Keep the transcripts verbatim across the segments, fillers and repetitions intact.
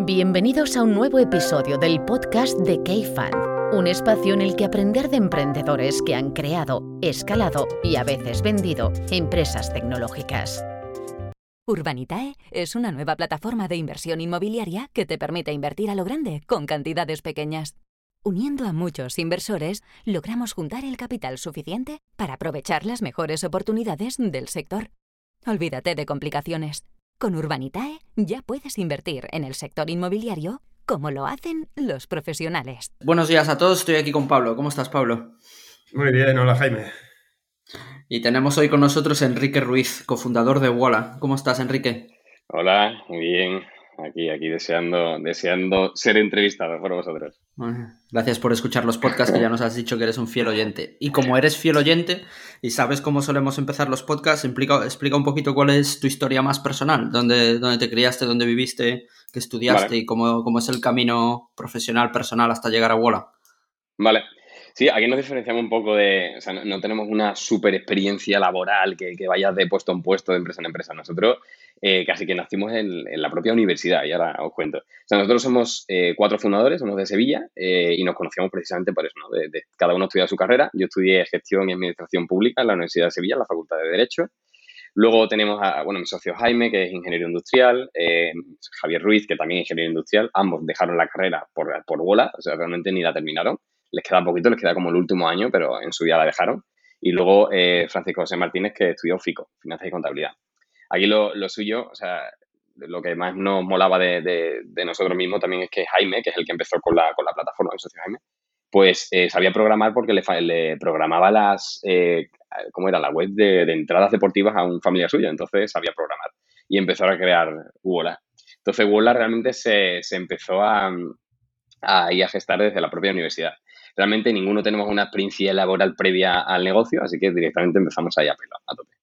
Bienvenidos a un nuevo episodio del podcast de K-Fund, un espacio en el que aprender de emprendedores que han creado, escalado y a veces vendido empresas tecnológicas. Urbanitae es una nueva plataforma de inversión inmobiliaria que te permite invertir a lo grande con cantidades pequeñas. Uniendo a muchos inversores, logramos juntar el capital suficiente para aprovechar las mejores oportunidades del sector. Olvídate de complicaciones. Con Urbanitae ya puedes invertir en el sector inmobiliario como lo hacen los profesionales. Buenos días a todos, estoy aquí con Pablo. ¿Cómo estás, Pablo? Muy bien, hola Jaime. Y tenemos hoy con nosotros a Enrique Ruiz, cofundador de Wola. ¿Cómo estás, Enrique? Hola, muy bien. Aquí, aquí deseando, deseando ser entrevistado por vosotros. Bueno, gracias por escuchar los podcasts, que ya nos has dicho que eres un fiel oyente. Y como eres fiel oyente y sabes cómo solemos empezar los podcasts, explica, explica un poquito cuál es tu historia más personal, dónde, dónde te criaste, dónde viviste, qué estudiaste Vale. y cómo, cómo es el camino profesional, personal hasta llegar a Wola. Vale. Sí, aquí nos diferenciamos un poco de... O sea, no, no tenemos una super experiencia laboral que, que vayas de puesto en puesto, de empresa en empresa. Nosotros eh, casi que nacimos en, en la propia universidad, y ahora os cuento. O sea, nosotros somos eh, cuatro fundadores, somos de Sevilla, eh, y nos conocíamos precisamente por eso, ¿no? De, de, cada uno estudia su carrera. Yo estudié Gestión y Administración Pública en la Universidad de Sevilla, en la Facultad de Derecho. Luego tenemos a, bueno, mi socio Jaime, que es ingeniero industrial, eh, Javier Ruiz, que también es ingeniero industrial. Ambos dejaron la carrera por, por Wola, o sea, realmente ni la terminaron. Les queda poquito, les queda como el último año, pero en su día la dejaron. Y luego eh, Francisco José Martínez, que estudió FICO, Finanzas y Contabilidad. Aquí lo, lo suyo, o sea, lo que más nos molaba de, de, de nosotros mismos también es que Jaime, que es el que empezó con la, con la plataforma, el socio Jaime, pues eh, sabía programar porque le, le programaba las, eh, ¿cómo era? La web de, de entradas deportivas a un familiar suyo, entonces sabía programar y empezó a crear Wola. Entonces Wola realmente se, se empezó a, a, ir a gestar desde la propia universidad. Realmente ninguno tenemos una experiencia laboral previa al negocio, así que directamente empezamos ahí a pelo, a tope.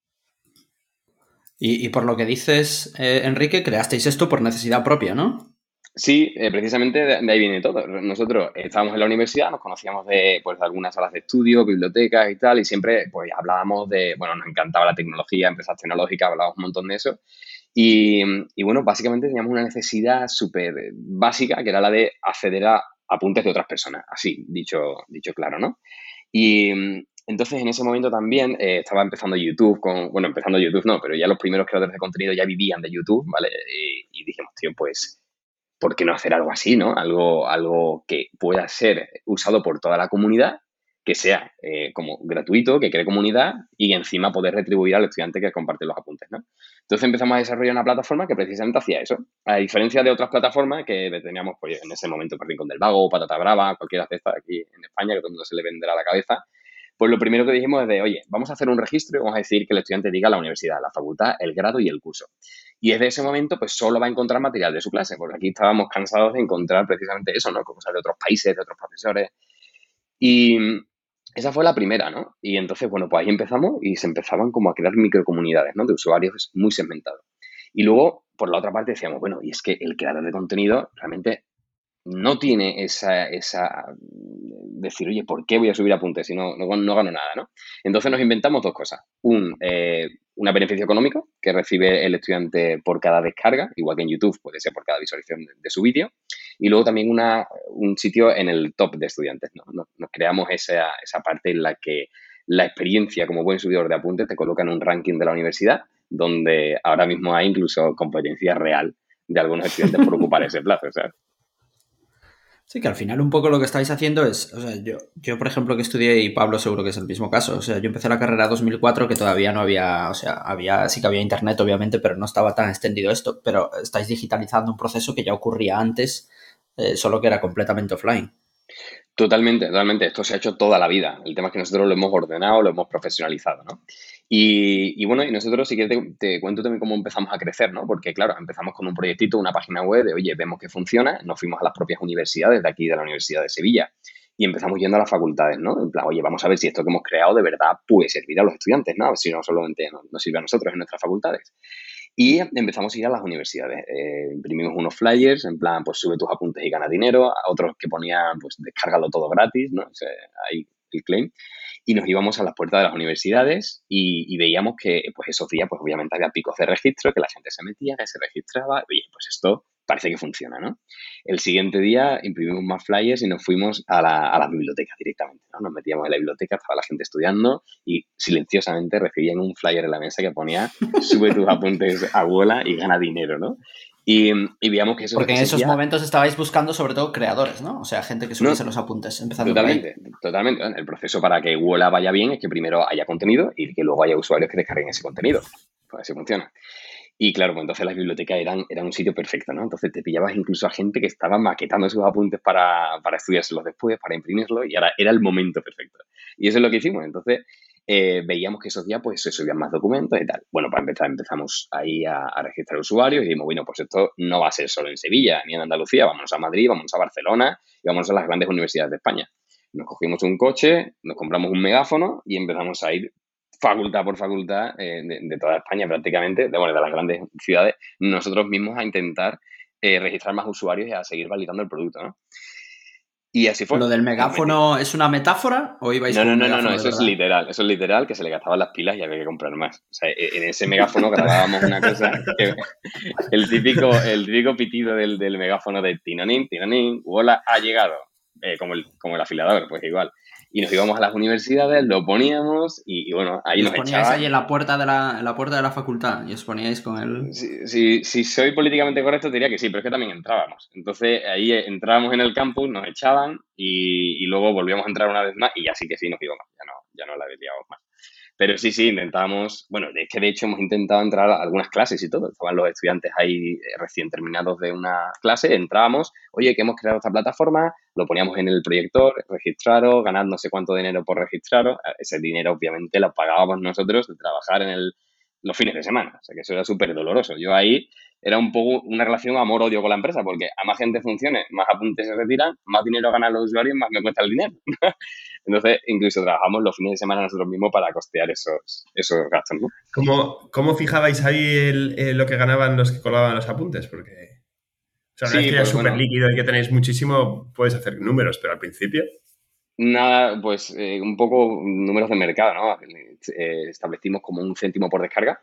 Y, y por lo que dices, eh, Enrique, creasteis esto por necesidad propia, ¿no? Sí, eh, precisamente de, de ahí viene todo. Nosotros estábamos en la universidad, nos conocíamos de, pues, de algunas salas de estudio, bibliotecas y tal, y siempre pues hablábamos de, bueno, nos encantaba la tecnología, empresas tecnológicas, hablábamos un montón de eso. Y, y bueno, básicamente teníamos una necesidad súper básica, que era la de acceder a apuntes de otras personas, así, dicho, dicho claro, ¿no? Y entonces en ese momento también eh, estaba empezando YouTube con, bueno, empezando YouTube no, pero ya los primeros creadores de contenido ya vivían de YouTube, ¿vale? Y, y dijimos, tío, pues, ¿por qué no hacer algo así, no? Algo, algo que pueda ser usado por toda la comunidad, que sea eh, como gratuito, que cree comunidad y encima poder retribuir al estudiante que comparte los apuntes, ¿no? Entonces empezamos a desarrollar una plataforma que precisamente hacía eso. A diferencia de otras plataformas que teníamos pues, en ese momento, por Rincón del Vago, Patata Brava, cualquiera de estas aquí en España, que todo el mundo se le venderá la cabeza, pues lo primero que dijimos es de, oye, vamos a hacer un registro y vamos a decir que el estudiante diga la universidad, la facultad, el grado y el curso. Y desde ese momento, pues solo va a encontrar material de su clase, porque aquí estábamos cansados de encontrar precisamente eso, ¿no? Cosas de otros países, de otros profesores. Y esa fue la primera, ¿no? Y entonces, bueno, pues ahí empezamos y se empezaban como a crear microcomunidades, ¿no? De usuarios muy segmentados. Y luego, por la otra parte, decíamos, bueno, y es que el creador de contenido realmente no tiene esa, esa decir, oye, ¿por qué voy a subir apuntes si no, no, no gano nada, ¿no? Entonces nos inventamos dos cosas. Un, eh, un beneficio económico que recibe el estudiante por cada descarga, igual que en YouTube puede ser por cada visualización de, de su vídeo. Y luego también una, un sitio en el top de estudiantes, ¿no? Nos, nos creamos esa, esa parte en la que la experiencia como buen subidor de apuntes te coloca en un ranking de la universidad, donde ahora mismo hay incluso competencia real de algunos estudiantes por ocupar ese plazo, ¿sabes? Sí, que al final un poco lo que estáis haciendo es, o sea, yo, yo por ejemplo que estudié, y Pablo seguro que es el mismo caso, o sea, yo empecé la carrera en dos mil cuatro que todavía no había, o sea, había, sí que había internet obviamente, pero no estaba tan extendido esto, pero estáis digitalizando un proceso que ya ocurría antes, eh, solo que era completamente offline. Totalmente, totalmente. Esto se ha hecho toda la vida. El tema es que nosotros lo hemos ordenado, lo hemos profesionalizado, ¿no? Y, y bueno, y nosotros sí que te, te cuento también cómo empezamos a crecer, ¿no? Porque, claro, empezamos con un proyectito, una página web de, oye, vemos que funciona, nos fuimos a las propias universidades de aquí, de la Universidad de Sevilla, y empezamos yendo a las facultades, ¿no? En plan, oye, vamos a ver si esto que hemos creado de verdad puede servir a los estudiantes, ¿no? A ver si no solamente nos, nos sirve a nosotros en nuestras facultades. Y empezamos a ir a las universidades. Eh, imprimimos unos flyers, en plan, pues sube tus apuntes y gana dinero. A otros que ponían, pues descárgalo todo gratis, ¿no? O sea, ahí el claim. Y nos íbamos a las puertas de las universidades y, y veíamos que, pues esos días, pues obviamente había picos de registro, que la gente se metía, que se registraba. Oye, pues esto parece que funciona, ¿no? El siguiente día imprimimos más flyers y nos fuimos a la, a la biblioteca directamente, ¿no? Nos metíamos en la biblioteca, estaba la gente estudiando y silenciosamente recibían un flyer en la mesa que ponía sube tus apuntes a Wola y gana dinero, ¿no? Y, y veíamos que eso... Porque en esos seguía... momentos estabais buscando sobre todo creadores, ¿no? O sea, gente que subiese no, los apuntes, empezando Totalmente, por ahí. totalmente. El proceso para que Wola vaya bien es que primero haya contenido y que luego haya usuarios que descarguen ese contenido. Pues así funciona. Y claro, pues entonces las bibliotecas eran, eran un sitio perfecto, ¿no? Entonces te pillabas incluso a gente que estaba maquetando sus apuntes para, para estudiárselos después, para imprimirlos, y ahora era el momento perfecto. Y eso es lo que hicimos. Entonces eh, veíamos que esos días pues se subían más documentos y tal. Bueno, para empezar empezamos ahí a, a registrar usuarios y dijimos, bueno, pues esto no va a ser solo en Sevilla ni en Andalucía, vámonos a Madrid, vámonos a Barcelona y vámonos a las grandes universidades de España. Nos cogimos un coche, nos compramos un megáfono y empezamos a ir facultad por facultad eh, de, de toda España prácticamente, de, bueno, de las grandes ciudades, nosotros mismos a intentar eh, registrar más usuarios y a seguir validando el producto, ¿no? Y así fue. ¿Lo del megáfono es una metáfora o ibais no, con no, un no, megáfono no, no, de eso verdad? es literal, eso es literal, que se le gastaban las pilas y había que comprar más. O sea, en ese megáfono grabábamos una cosa que el típico, el típico pitido del, del megáfono de tinonín, tinonín, Wola ha llegado, eh, como, el, como el afilador, pues igual. Y nos íbamos a las universidades, lo poníamos y, y bueno, ahí y nos os poníais echaban. ahí en la puerta de la, en la puerta de la facultad y os poníais con el... Si, si, si soy políticamente correcto, diría que sí, pero es que también entrábamos. Entonces, ahí entrábamos en el campus, nos echaban y, y luego volvíamos a entrar una vez más y ya sí que sí nos íbamos, ya no, ya no la veíamos más. Pero sí, sí, intentábamos, bueno, es que de hecho hemos intentado entrar a algunas clases y todo. Estaban los estudiantes ahí recién terminados de una clase, entrábamos, oye, que hemos creado esta plataforma, lo poníamos en el proyector, registraros, ganad no sé cuánto dinero por registraros. Ese dinero obviamente lo pagábamos nosotros de trabajar en el, los fines de semana. O sea que eso era súper doloroso. Yo ahí era un poco una relación amor-odio con la empresa, porque a más gente funcione, más apuntes se retiran, más dinero ganan los usuarios, más me cuesta el dinero. Entonces, incluso trabajamos los fines de semana nosotros mismos para costear esos, esos gastos, ¿no? ¿Cómo, cómo fijabais ahí el, eh, lo que ganaban los que colaban los apuntes? Porque, o sea, una sí, vez que ya pues, es súper bueno, líquido y que tenéis muchísimo, puedes hacer números, pero al principio... Nada, pues eh, un poco números de mercado, ¿no? Eh, establecimos como un céntimo por descarga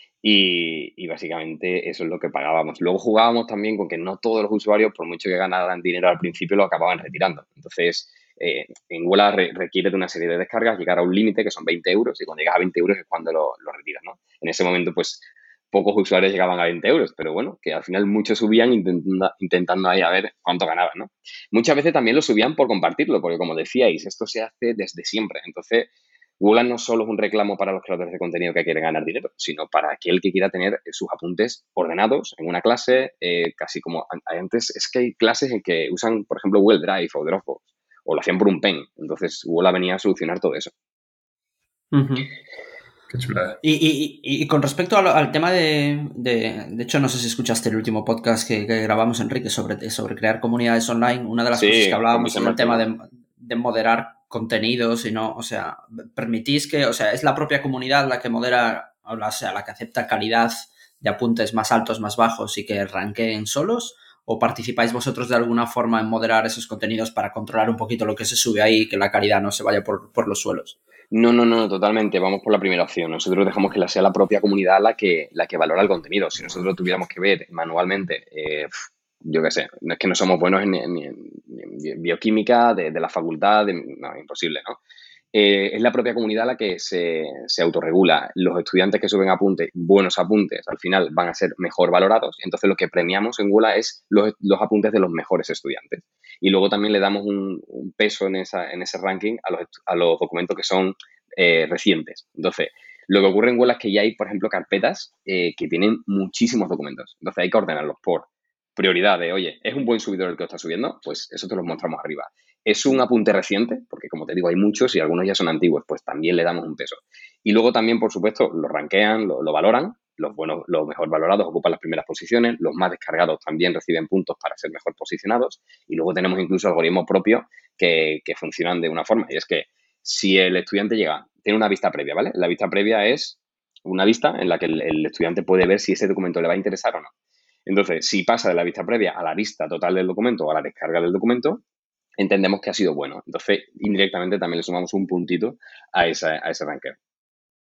y, y básicamente eso es lo que pagábamos. Luego jugábamos también con que no todos los usuarios, por mucho que ganaran dinero al principio, lo acababan retirando. Entonces, eh, en Wola re requiere de una serie de descargas, llegar a un límite que son veinte euros y cuando llegas a veinte euros es cuando lo, lo retiras, ¿no? En ese momento, pues, pocos usuarios llegaban a veinte euros, pero bueno, que al final muchos subían intentando, intentando ahí a ver cuánto ganaban, ¿no? Muchas veces también lo subían por compartirlo, porque como decíais, esto se hace desde siempre. Entonces, Wola no solo es un reclamo para los creadores de contenido que quieren ganar dinero, sino para aquel que quiera tener sus apuntes ordenados en una clase, eh, casi como antes, es que hay clases en que usan, por ejemplo, Google Drive o Dropbox, o lo hacían por un pen. Entonces, Wola venía a solucionar todo eso. Uh-huh. Qué chulada. Y, y, y, y con respecto al, al tema de, de... De hecho, no sé si escuchaste el último podcast que, que grabamos, Enrique, sobre, sobre crear comunidades online. Una de las Sí, cosas que hablábamos con era el tema de, de moderar contenidos y no, o sea, permitís que, o sea, es la propia comunidad la que modera, o sea, la que acepta calidad de apuntes más altos, más bajos y que ranqueen solos, o participáis vosotros de alguna forma en moderar esos contenidos para controlar un poquito lo que se sube ahí y que la calidad no se vaya por, por los suelos. No, no, no, totalmente. Vamos por la primera opción. Nosotros dejamos que sea la propia comunidad la que, la que valora el contenido. Si nosotros tuviéramos que ver manualmente, eh, yo qué sé, no es que no somos buenos en, en, en bioquímica de, de la facultad, de, no, imposible, ¿no? Eh, es la propia comunidad la que se, se autorregula. Los estudiantes que suben apuntes, buenos apuntes, al final van a ser mejor valorados. Entonces, lo que premiamos en Wola es los, los apuntes de los mejores estudiantes. Y luego también le damos un, un peso en, esa, en ese ranking a los, a los documentos que son eh, recientes. Entonces, lo que ocurre en Wola es que ya hay, por ejemplo, carpetas eh, que tienen muchísimos documentos. Entonces, hay que ordenarlos por prioridad de, oye, ¿es un buen subidor el que lo está subiendo? Pues eso te lo mostramos arriba. ¿Es un apunte reciente? Porque, como te digo, hay muchos y algunos ya son antiguos, pues también le damos un peso. Y luego también, por supuesto, lo rankean, lo, lo valoran. Los buenos, los mejor valorados ocupan las primeras posiciones. Los más descargados también reciben puntos para ser mejor posicionados. Y luego tenemos incluso algoritmos propios que, que funcionan de una forma. Y es que si el estudiante llega, tiene una vista previa, ¿vale? La vista previa es una vista en la que el, el estudiante puede ver si ese documento le va a interesar o no. Entonces, si pasa de la vista previa a la vista total del documento o a la descarga del documento, entendemos que ha sido bueno. Entonces, indirectamente también le sumamos un puntito a, esa, a ese ranking.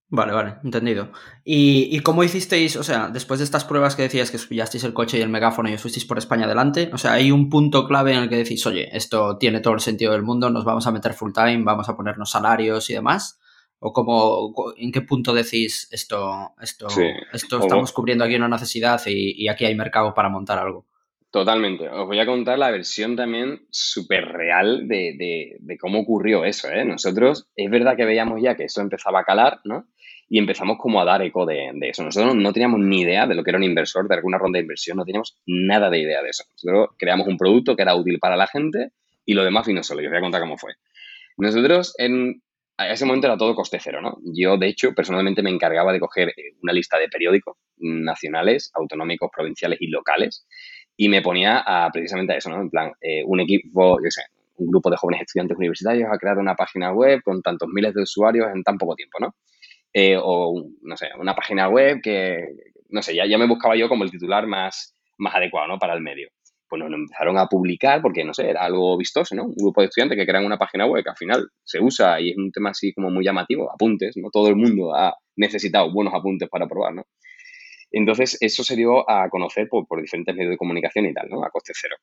Vale, vale, entendido. ¿Y, y cómo hicisteis, o sea, después de estas pruebas que decías que pillasteis el coche y el megáfono y os fuisteis por España adelante, o sea, hay un punto clave en el que decís, oye, esto tiene todo el sentido del mundo, nos vamos a meter full time, vamos a ponernos salarios y demás? ¿O cómo, en qué punto decís esto, esto, Sí, esto os estamos vo- cubriendo aquí una necesidad y, y aquí hay mercado para montar algo? totalmente. Os voy a contar la versión también súper real de, de- de cómo ocurrió eso, ¿eh? Nosotros, es verdad que veíamos ya que eso empezaba a calar, ¿no? Y empezamos como a dar eco de, de eso. Nosotros no teníamos ni idea de lo que era un inversor, de alguna ronda de inversión, no teníamos nada de idea de eso. Nosotros creamos un producto que era útil para la gente y lo demás vino solo. Y os voy a contar cómo fue. Nosotros en a ese momento era todo coste cero, ¿no? Yo, de hecho, personalmente me encargaba de coger eh, una lista de periódicos nacionales, autonómicos, provinciales y locales y me ponía a, precisamente a eso, ¿no? En plan, eh, un equipo, yo sé, un grupo de jóvenes estudiantes universitarios ha creado una página web con tantos miles de usuarios en tan poco tiempo, ¿no? Eh, o, no sé, una página web que, no sé, ya, ya me buscaba yo como el titular más, más adecuado, ¿no? Para el medio. Pues nos empezaron a publicar porque, no sé, era algo vistoso, ¿no? Un grupo de estudiantes que crean una página web que al final se usa y es un tema así como muy llamativo, apuntes, ¿no? Todo el mundo ha necesitado buenos apuntes para probar, ¿no? Entonces, eso se dio a conocer por, por diferentes medios de comunicación y tal, ¿no? A coste cero.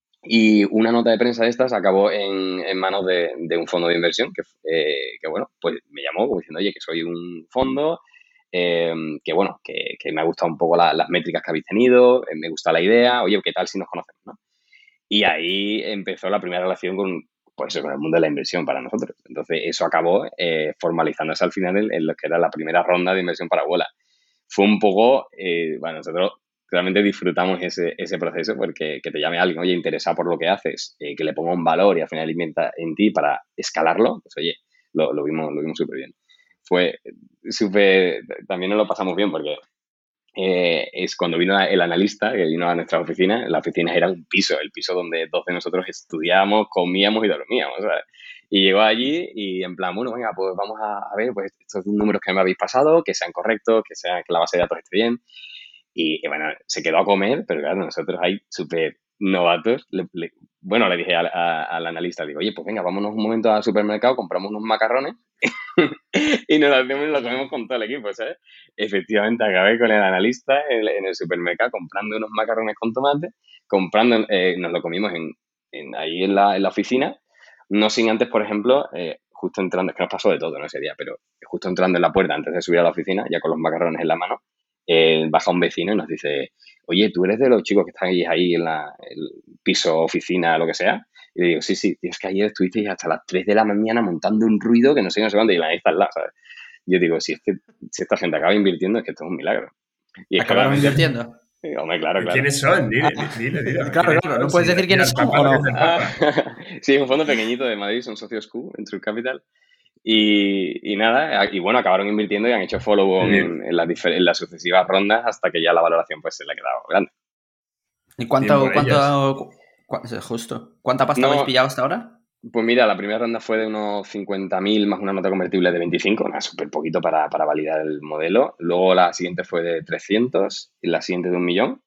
Y una nota de prensa de estas acabó en, en manos de, de un fondo de inversión que, eh, que, bueno, pues me llamó como diciendo, oye, que soy un fondo, eh, que, bueno, que, que me ha gustado un poco la, las métricas que habéis tenido, eh, me gusta la idea, oye, ¿qué tal si nos conocemos, no? Y ahí empezó la primera relación con, pues, con el mundo de la inversión para nosotros. Entonces, eso acabó eh, formalizándose al final en, en lo que era la primera ronda de inversión para Abuela. Fue un poco, eh, bueno, nosotros realmente disfrutamos ese, ese proceso porque que te llame alguien, oye, interesado por lo que haces, eh, que le ponga un valor y al final inventa en ti para escalarlo, pues oye, lo, lo vimos lo vimos súper bien. Fue súper, también nos lo pasamos bien porque eh, es cuando vino el analista, que vino a nuestra oficina, la oficina era un piso, el piso donde dos de nosotros estudiábamos, comíamos y dormíamos, ¿sabes? Y llegó allí y en plan, bueno, venga, pues vamos a, a ver pues estos números que me habéis pasado, que sean correctos, que, sean, que la base de datos esté bien. Y, y bueno, se quedó a comer, pero claro, nosotros ahí súper novatos. Le, le, bueno, le dije al, a, al analista, le digo, oye, pues venga, vámonos un momento al supermercado, compramos unos macarrones y nos lo hacemos y lo comemos con todo el equipo, ¿sabes? Efectivamente, acabé con el analista en, en el supermercado comprando unos macarrones con tomate, comprando, eh, nos lo comimos en, en, ahí en la, en la oficina, no sin antes, por ejemplo, eh, justo entrando, es que nos pasó de todo, ¿no? Ese día, pero justo entrando en la puerta antes de subir a la oficina, ya con los macarrones en la mano, eh, baja un vecino y nos dice, oye, ¿tú eres de los chicos que están ahí, ahí en la, el piso, oficina, lo que sea? Y le digo, sí, sí, tío, es que ayer estuvisteis hasta las tres de la mañana montando un ruido que no sé, no sé cuándo, y la nariz al lado, ¿sabes? Y yo digo, si, es que, si esta gente acaba invirtiendo, es que esto es un milagro. Y es que ¿Acabaron realmente, invirtiendo? sí, hombre, claro, claro. ¿Quiénes son? Dile, Ah, dile, dile. claro, claro, no puedes decir quiénes son o no. Ah, sí, es un fondo pequeñito de Madrid, son socios Q, Venture Capital. Y, y nada, y bueno, acabaron invirtiendo y han hecho follow-on en, en, las difer- en las sucesivas rondas hasta que ya la valoración pues se le ha quedado grande. ¿Y cuánto, cuánto, cu- justo, cuánta pasta No, habéis pillado hasta ahora? Pues mira, la primera ronda fue de unos cincuenta mil más una nota convertible de veinticinco, nada, súper poquito para, para validar el modelo. Luego la siguiente fue de trescientos y la siguiente de un millón.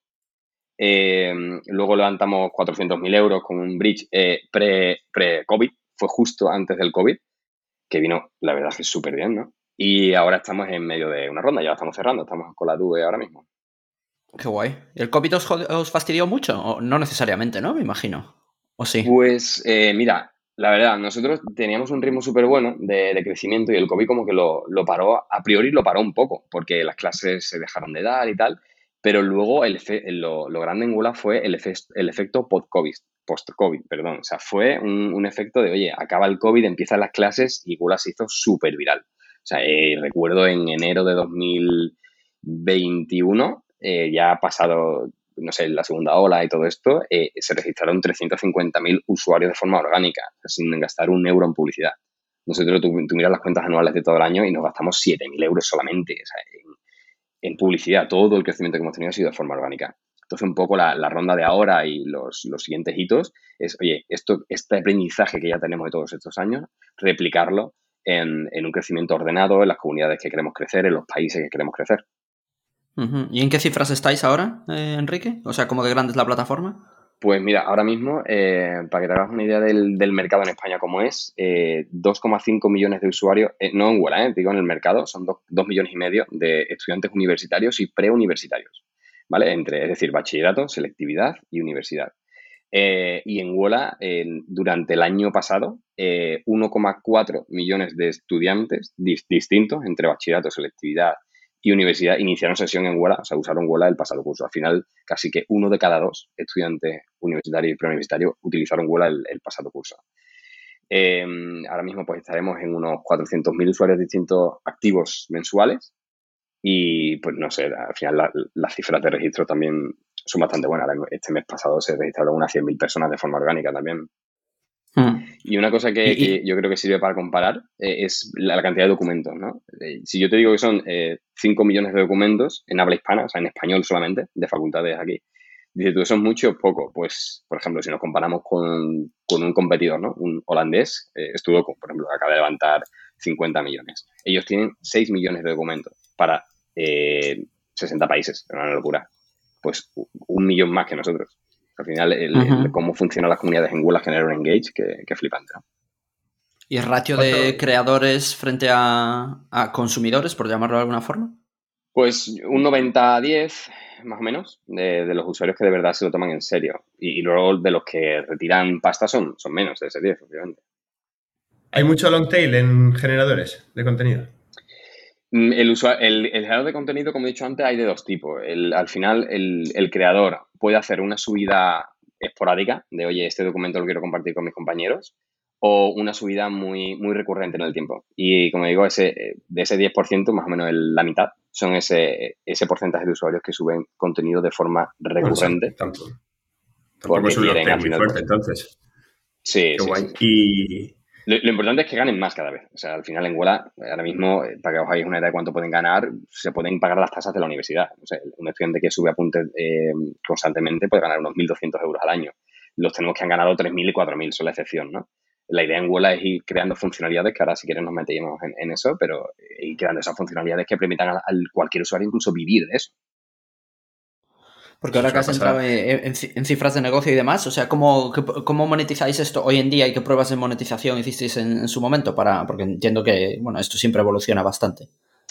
Eh, luego levantamos cuatrocientos mil euros con un bridge eh, pre, pre-COVID, fue justo antes del COVID, que vino, la verdad, que súper bien, ¿no? Y ahora estamos en medio de una ronda, ya la estamos cerrando, estamos con la D V ahora mismo. Qué guay. ¿El COVID os, os fastidió mucho? O no necesariamente, ¿no? Me imagino. ¿O sí? Pues eh, mira, la verdad, nosotros teníamos un ritmo súper bueno de, de crecimiento y el COVID como que lo, lo paró, a priori lo paró un poco, porque las clases se dejaron de dar y tal, pero luego el efe, lo, lo grande en Gula fue el, efe, el efecto post-COVID, post-COVID, perdón. O sea, fue un, un efecto de, oye, acaba el COVID, empiezan las clases y Gula se hizo súper viral. O sea, eh, recuerdo en enero de dos mil veintiuno, eh, ya ha pasado, no sé, la segunda ola y todo esto, eh, se registraron trescientos cincuenta mil usuarios de forma orgánica, o sea, sin gastar un euro en publicidad. Nosotros, tú, tú miras las cuentas anuales de todo el año y nos gastamos siete mil euros solamente, o sea, en, en publicidad. Todo el crecimiento que hemos tenido ha sido de forma orgánica. Entonces, un poco la, la ronda de ahora y los, los siguientes hitos es, oye, esto, este aprendizaje que ya tenemos de todos estos años, replicarlo en, en un crecimiento ordenado, en las comunidades que queremos crecer, en los países que queremos crecer. Uh-huh. ¿Y en qué cifras estáis ahora, eh, Enrique? O sea, ¿cómo de grande es la plataforma? Pues mira, ahora mismo, eh, para que te hagas una idea del, del mercado en España como es, eh, dos coma cinco millones de usuarios, eh, no en Google, eh, digo en el mercado, son dos millones y medio de estudiantes universitarios y preuniversitarios, ¿vale? Entre, es decir, bachillerato, selectividad y universidad. Eh, y en Wola, eh, durante el año pasado, eh, uno coma cuatro millones de estudiantes dis- distintos entre bachillerato, selectividad y universidad iniciaron sesión en Wola, o sea, usaron Wola el pasado curso. Al final, casi que uno de cada dos estudiantes universitarios y preuniversitarios utilizaron Wola el, el pasado curso. Eh, ahora mismo pues estaremos en unos cuatrocientos mil usuarios distintos activos mensuales y pues no sé, al final la- las cifras de registro también son bastante buenas. Este mes pasado se registraron unas cien mil personas de forma orgánica también. Hmm. Y una cosa que, Y- y- que yo creo que sirve para comparar eh, es la, la cantidad de documentos, ¿no? Eh, si yo te digo que son eh, cinco millones de documentos en habla hispana, o sea, en español solamente, de facultades aquí, dices tú, ¿eso es mucho o poco? Pues, por ejemplo, si nos comparamos con, con un competidor, ¿no? Un holandés, eh, Studoku, por ejemplo, que acaba de levantar cincuenta millones. Ellos tienen seis millones de documentos para eh, sesenta países, es una locura. Pues u- un millón más que nosotros. Al final, el, el- Ujú. cómo funcionan las comunidades en Google genera un engage que, que flipante, ¿no? ¿Y el ratio ¿Cuánto? de creadores frente a, a consumidores, por llamarlo de alguna forma? Pues un noventa a diez, más o menos, de, de los usuarios que de verdad se lo toman en serio. Y, y luego de los que retiran pasta son, son menos de ese diez, obviamente. ¿Hay mucho long tail en generadores de contenido? Mm, El, usua- el, el generador de contenido, como he dicho antes, hay de dos tipos. El- al final, el, el creador puede hacer una subida esporádica de, oye, este documento lo quiero compartir con mis compañeros, o una subida muy, muy recurrente en el tiempo. Y como digo, ese, de ese diez por ciento, más o menos el- la mitad, son ese, ese porcentaje de usuarios que suben contenido de forma Bueno, eso recurrente tampoco, tampoco porque es un long quieren tail al muy final, fuerte, pues, entonces. sí, Qué sí, guay. sí. Y Lo, lo importante es que ganen más cada vez. O sea, al final en Wola, ahora mismo, eh, para que os hagáis una idea de cuánto pueden ganar, se pueden pagar las tasas de la universidad. O sea, un estudiante que sube apuntes eh, constantemente puede ganar unos mil doscientos euros al año. Los tenemos que han ganado tres mil y cuatro mil, son la excepción, ¿no? La idea en Wola es ir creando funcionalidades, que ahora si quieres nos metemos en, en eso, pero eh, ir creando esas funcionalidades que permitan a, a cualquier usuario incluso vivir de eso. Porque eso ahora es que una has entrado pasada. en, en ci- en cifras de negocio y demás, o sea, ¿cómo, qué- cómo monetizáis esto hoy en día y qué pruebas de monetización hicisteis en, en su momento? Para, porque entiendo que, bueno, esto siempre evoluciona bastante.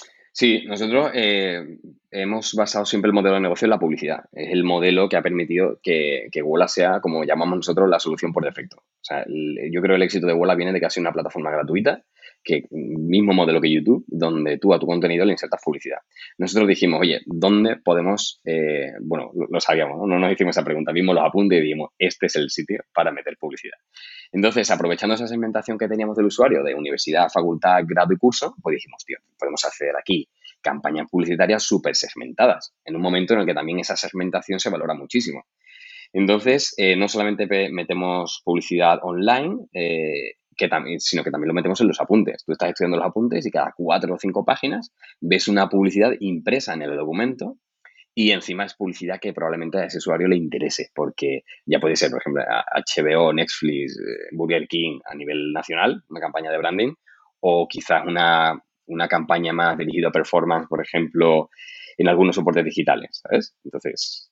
Sí, nosotros eh, hemos basado siempre el modelo de negocio en la publicidad. Es el modelo que ha permitido que, que Wola sea, como llamamos nosotros, la solución por defecto. O sea, el- yo creo que el éxito de Wola viene de que ha sido una plataforma gratuita, que mismo modelo que YouTube, donde tú a tu contenido le insertas publicidad. Nosotros dijimos, oye, ¿dónde podemos? eh, bueno, lo, lo sabíamos, ¿no? No nos hicimos esa pregunta, vimos los apuntes y dijimos, este es el sitio para meter publicidad. Entonces, aprovechando esa segmentación que teníamos del usuario de universidad, facultad, grado y curso, pues dijimos, tío, podemos hacer aquí campañas publicitarias súper segmentadas, en un momento en el que también esa segmentación se valora muchísimo. Entonces, eh, no solamente pe- metemos publicidad online, eh, que también, sino que también lo metemos en los apuntes. Tú estás estudiando los apuntes y cada cuatro o cinco páginas ves una publicidad impresa en el documento y encima es publicidad que probablemente a ese usuario le interese, porque ya puede ser, por ejemplo, a- H B O, Netflix, eh, Burger King a nivel nacional, una campaña de branding, o quizás una, una campaña más dirigida a performance, por ejemplo, en algunos soportes digitales, ¿sabes? Entonces,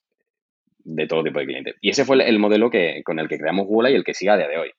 de todo tipo de clientes. Y ese fue el, el modelo que, con el que creamos Google y el que sigue a día de hoy.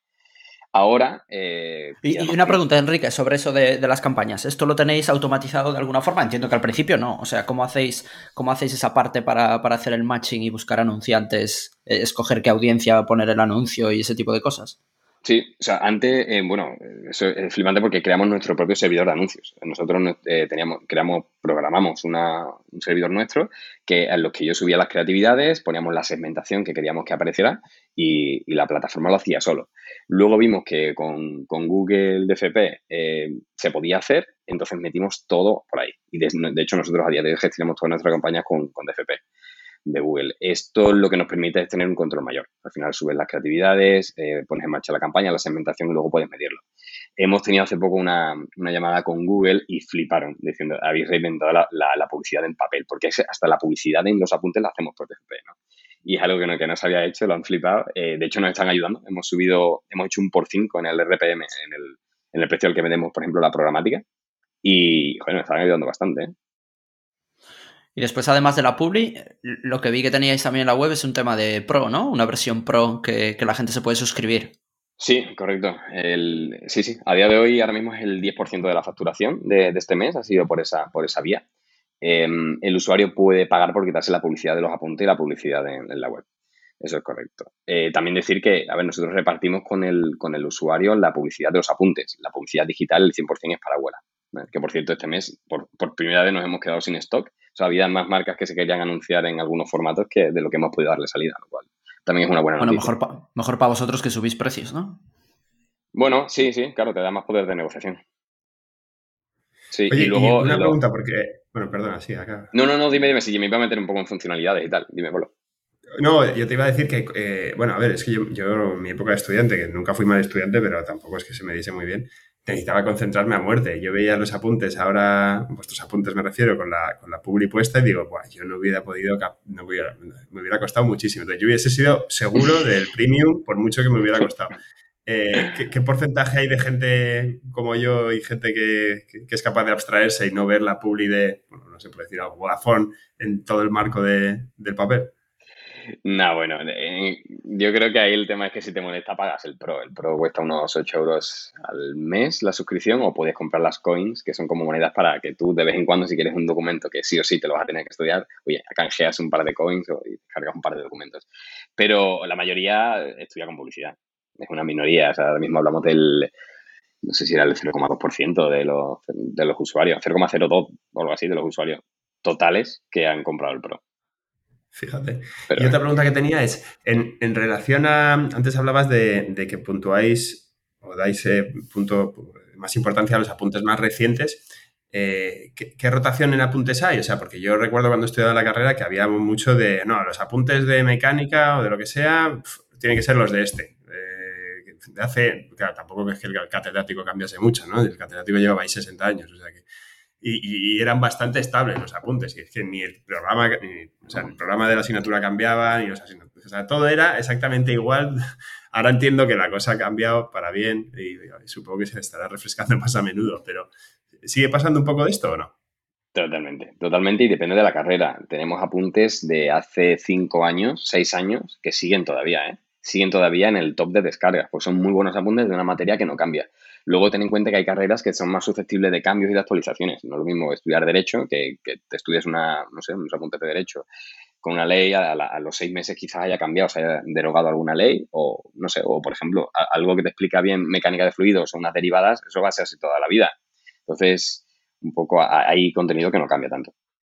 Ahora, eh, y Y, y además una con- pregunta, Enrique, sobre eso de, de las campañas. ¿Esto lo tenéis automatizado de alguna forma? Entiendo que al principio no. O sea, ¿cómo hacéis, cómo hacéis esa parte para, para hacer el matching y buscar anunciantes, eh, escoger qué audiencia poner el anuncio y ese tipo de cosas? Sí, o sea, antes, eh, bueno, eso es flipante porque creamos nuestro propio servidor de anuncios. Nosotros no- eh, teníamos, creamos, programamos una, un servidor nuestro que en los que yo subía las creatividades, poníamos la segmentación que queríamos que apareciera y, y la plataforma lo hacía solo. Luego vimos que con, con Google D F P eh, se podía hacer, entonces metimos todo por ahí. Y de, de hecho nosotros a día de hoy gestionamos toda nuestra campaña con, con D F P de Google. Esto lo que nos permite es tener un control mayor. Al final subes las creatividades, eh, pones en marcha la campaña, la segmentación y luego puedes medirlo. Hemos tenido hace poco una, una llamada con Google y fliparon diciendo, habéis reinventado la, la, la publicidad en papel, porque es, hasta la publicidad en los apuntes la hacemos por D F P, ¿no? Y es algo que no, que no se había hecho, lo han flipado. Eh, de hecho, nos están ayudando. Hemos subido, hemos hecho un por cinco en el R P M, en el, en el precio al que vendemos, por ejemplo, la programática. Y, bueno, nos están ayudando bastante, ¿eh? Y después, además de la Publi, lo que vi que teníais también en la web es un tema de Pro, ¿no? Una versión Pro que, que la gente se puede suscribir. Sí, correcto. El, sí, sí. A día de hoy, ahora mismo es el diez por ciento de la facturación de, de este mes, ha sido por esa, por esa vía. Eh, el usuario puede pagar por quitarse la publicidad de los apuntes y la publicidad en, en la web. Eso es correcto. Eh, también decir que, a ver, nosotros repartimos con el, con el usuario la publicidad de los apuntes. La publicidad digital, el cien por ciento es para Abuela. ¿Vale? Que, por cierto, este mes, por, por primera vez nos hemos quedado sin stock. O sea, había más marcas que se querían anunciar en algunos formatos que de lo que hemos podido darle salida, lo cual también es una buena Bueno, noticia. mejor para mejor pa vosotros que subís precios, ¿no? Bueno, sí, sí, claro, te da más poder de negociación. Sí, Oye, y luego... y una lo... pregunta, porque... Bueno, perdona, sí, acá. No, no, no, dime, dime, si me iba a meter un poco en funcionalidades y tal. Dime, Pablo. No, yo te iba a decir que, eh, bueno, a ver, es que yo, yo, en mi época de estudiante, que nunca fui mal estudiante, pero tampoco es que se me diese muy bien, necesitaba concentrarme a muerte. Yo veía los apuntes, ahora, vuestros apuntes me refiero, con la, con la publi puesta y digo, buah, yo no hubiera podido, no hubiera, me hubiera costado muchísimo. Entonces, yo hubiese sido seguro del premium por mucho que me hubiera costado. Eh, ¿qué, ¿Qué porcentaje hay de gente como yo y gente que, que, que es capaz de abstraerse y no ver la publi de, bueno, no sé, por decir algo, Vodafone en todo el marco de, del papel? No, bueno, eh, yo creo que ahí el tema es que si te molesta pagas el Pro. El Pro cuesta unos ocho euros al mes la suscripción o puedes comprar las coins, que son como monedas para que tú de vez en cuando, si quieres un documento que sí o sí te lo vas a tener que estudiar, oye, canjeas un par de coins o y cargas un par de documentos. Pero la mayoría estudia con publicidad. Es una minoría. O sea, ahora mismo hablamos del, no sé si era el cero coma dos por ciento de los, de los usuarios, cero coma cero dos o algo así de los usuarios totales que han comprado el Pro. Fíjate. Pero, y otra pregunta que tenía es, en, en relación a, antes hablabas de, de que puntuáis o dais eh, punto, más importancia a los apuntes más recientes. Eh, ¿qué, ¿Qué rotación en apuntes hay? O sea, porque yo recuerdo cuando estudiaba la carrera que había mucho de, no, los apuntes de mecánica o de lo que sea, pf, tienen que ser los de este. Eh, de hace, claro, tampoco es que el catedrático cambiase mucho, ¿no? El catedrático lleva ahí sesenta años, o sea que... Y, y eran bastante estables los apuntes. Y es que ni el programa, ni, o sea, el programa de la asignatura cambiaba, ni los asignaturas. O sea, todo era exactamente igual. Ahora entiendo que la cosa ha cambiado para bien y, y supongo que se estará refrescando más a menudo, pero ¿sigue pasando un poco de esto o no? Totalmente, totalmente, y depende de la carrera. Tenemos apuntes de hace cinco años, seis años, que siguen todavía, ¿eh? Siguen todavía en el top de descargas, pues son muy buenos apuntes de una materia que no cambia. Luego ten en cuenta que hay carreras que son más susceptibles de cambios y de actualizaciones. No es lo mismo estudiar Derecho, que, que te estudies una, no sé, unos apuntes de Derecho con una ley, a, la, a los seis meses quizás haya cambiado, se haya derogado alguna ley, o no sé, o por ejemplo, a, algo que te explica bien mecánica de fluidos o unas derivadas, eso va a ser así toda la vida. Entonces, un poco hay contenido que no cambia tanto.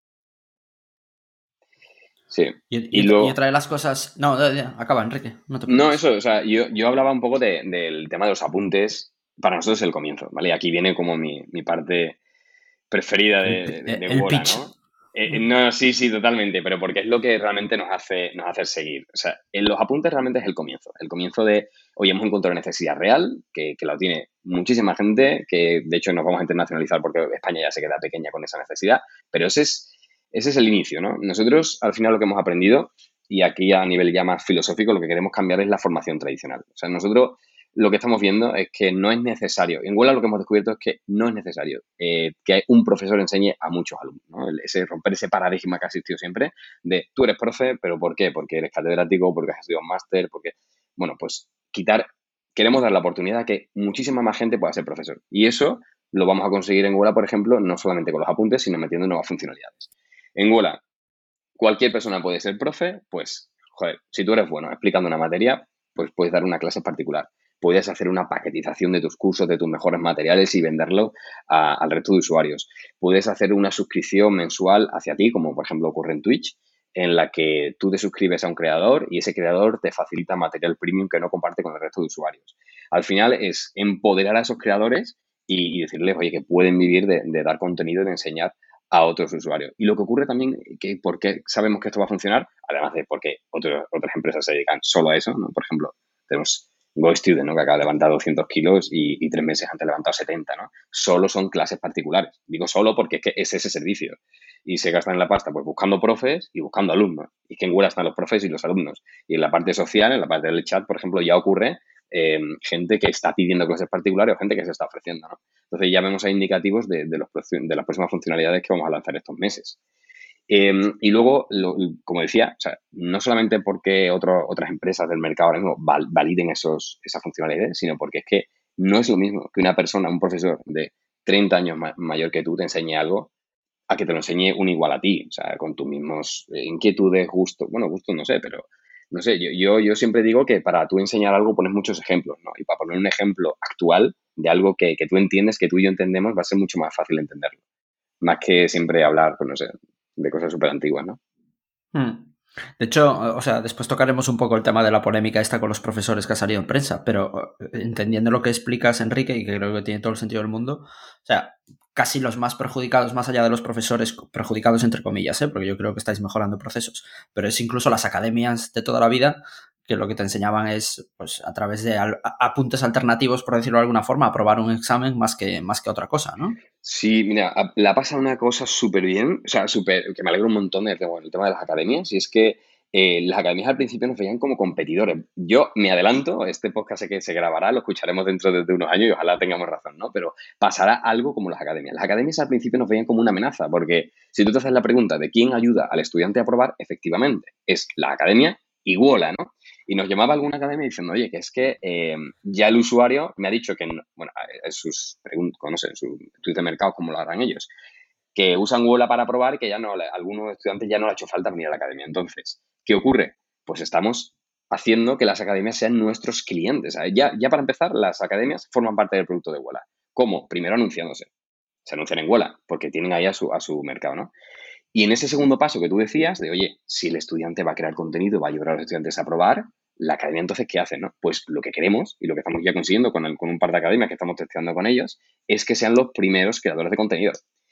Sí. Y, y, y, luego, y otra de las cosas... No, ya, acaba, Enrique. No, te no, eso, o sea, yo, yo hablaba un poco de, del tema de los apuntes. Para nosotros es el comienzo, ¿vale? Y aquí viene como mi, mi parte preferida de, de, de el Wola, pitch. ¿no? Eh, no, sí, sí, totalmente, pero porque es lo que realmente nos hace, nos hace seguir. O sea, en los apuntes realmente es el comienzo. El comienzo de, hoy hemos encontrado una necesidad real, que, que la tiene muchísima gente, que de hecho nos vamos a internacionalizar porque España ya se queda pequeña con esa necesidad, pero ese es, ese es el inicio, ¿no? Nosotros, al final, lo que hemos aprendido, y aquí a nivel ya más filosófico, lo que queremos cambiar es la formación tradicional. O sea, nosotros lo que estamos viendo es que no es necesario, en Wola lo que hemos descubierto es que no es necesario eh, que un profesor enseñe a muchos alumnos, ¿no? Ese, romper ese paradigma que ha existido siempre de tú eres profe, pero ¿por qué? Porque eres catedrático, porque has estudiado un máster, porque, bueno, pues quitar, queremos dar la oportunidad a que muchísima más gente pueda ser profesor. Y eso lo vamos a conseguir en Wola, por ejemplo, no solamente con los apuntes, sino metiendo nuevas funcionalidades. En Wola, cualquier persona puede ser profe, pues, joder, si tú eres bueno explicando una materia, pues puedes dar una clase particular. Puedes hacer una paquetización de tus cursos, de tus mejores materiales y venderlo a, al resto de usuarios. Puedes hacer una suscripción mensual hacia ti, como por ejemplo ocurre en Twitch, en la que tú te suscribes a un creador y ese creador te facilita material premium que no comparte con el resto de usuarios. Al final es empoderar a esos creadores y, y decirles, oye, que pueden vivir de, de dar contenido y de enseñar a otros usuarios. Y lo que ocurre también, que ¿por qué sabemos que esto va a funcionar? Además de porque otro, otras empresas se dedican solo a eso, ¿no? Por ejemplo, tenemos GoStudent, ¿no? Que acaba de levantar doscientos kilos y, y tres meses antes levantado setenta, ¿no? Solo son clases particulares. Digo solo porque es que es ese servicio. Y se gastan la pasta pues buscando profes y buscando alumnos. Y que en Wola están los profes y los alumnos. Y en la parte social, en la parte del chat, por ejemplo, ya ocurre eh, gente que está pidiendo clases particulares o gente que se está ofreciendo, ¿no? Entonces ya vemos ahí indicativos de, de, los, de las próximas funcionalidades que vamos a lanzar estos meses. Eh, y luego, lo, como decía, o sea, no solamente porque otro, otras empresas del mercado ahora mismo val, validen esos, esas funcionalidades, sino porque es que no es lo mismo que una persona, un profesor de treinta años ma mayor que tú te enseñe algo a que te lo enseñe un igual a ti, o sea, con tus mismos eh, inquietudes, gustos, bueno, gustos no sé, pero no sé, yo, yo, yo siempre digo que para tú enseñar algo pones muchos ejemplos, ¿no? Y para poner un ejemplo actual de algo que, que tú entiendes, que tú y yo entendemos, va a ser mucho más fácil entenderlo. Más que siempre hablar, pues no sé, de cosas súper antiguas, ¿no? Hmm. De hecho, o sea, después tocaremos un poco el tema de la polémica esta con los profesores que ha salido en prensa, pero entendiendo lo que explicas, Enrique, y que creo que tiene todo el sentido del mundo, o sea, casi los más perjudicados, más allá de los profesores perjudicados entre comillas, ¿eh? Porque yo creo que estáis mejorando procesos, pero es incluso las academias de toda la vida que lo que te enseñaban es, pues, a través de al apuntes alternativos, por decirlo de alguna forma, aprobar un examen más que, más que otra cosa, ¿no? Sí, mira, la pasa una cosa súper bien, o sea, súper, que me alegro un montón del tema, el tema de las academias, y es que eh, las academias al principio nos veían como competidores. Yo me adelanto, este podcast sé que se grabará, lo escucharemos dentro de, de unos años y ojalá tengamos razón, ¿no? Pero pasará algo como las academias. Las academias al principio nos veían como una amenaza, porque si tú te haces la pregunta de quién ayuda al estudiante a aprobar, efectivamente, es la academia y Wola, ¿no? Y nos llamaba alguna academia diciendo, oye, que es que eh, ya el usuario me ha dicho que, no, bueno, en sus preguntas, no sé, en su estudio de mercado, como lo harán ellos, que usan Wola para probar y que ya no, algunos estudiantes ya no le ha hecho falta venir a la academia. Entonces, ¿qué ocurre? Pues estamos haciendo que las academias sean nuestros clientes. Ya, ya para empezar, las academias forman parte del producto de Wola. ¿Cómo? Primero anunciándose. Se anuncian en Wola porque tienen ahí a su, a su mercado, ¿no? Y en ese segundo paso que tú decías, de, oye, si el estudiante va a crear contenido, va a ayudar a los estudiantes a probar, la academia entonces, ¿qué hace? ¿No? Pues lo que queremos y lo que estamos ya consiguiendo con, el, con un par de academias que estamos testeando con ellos, es que sean los primeros creadores de contenido.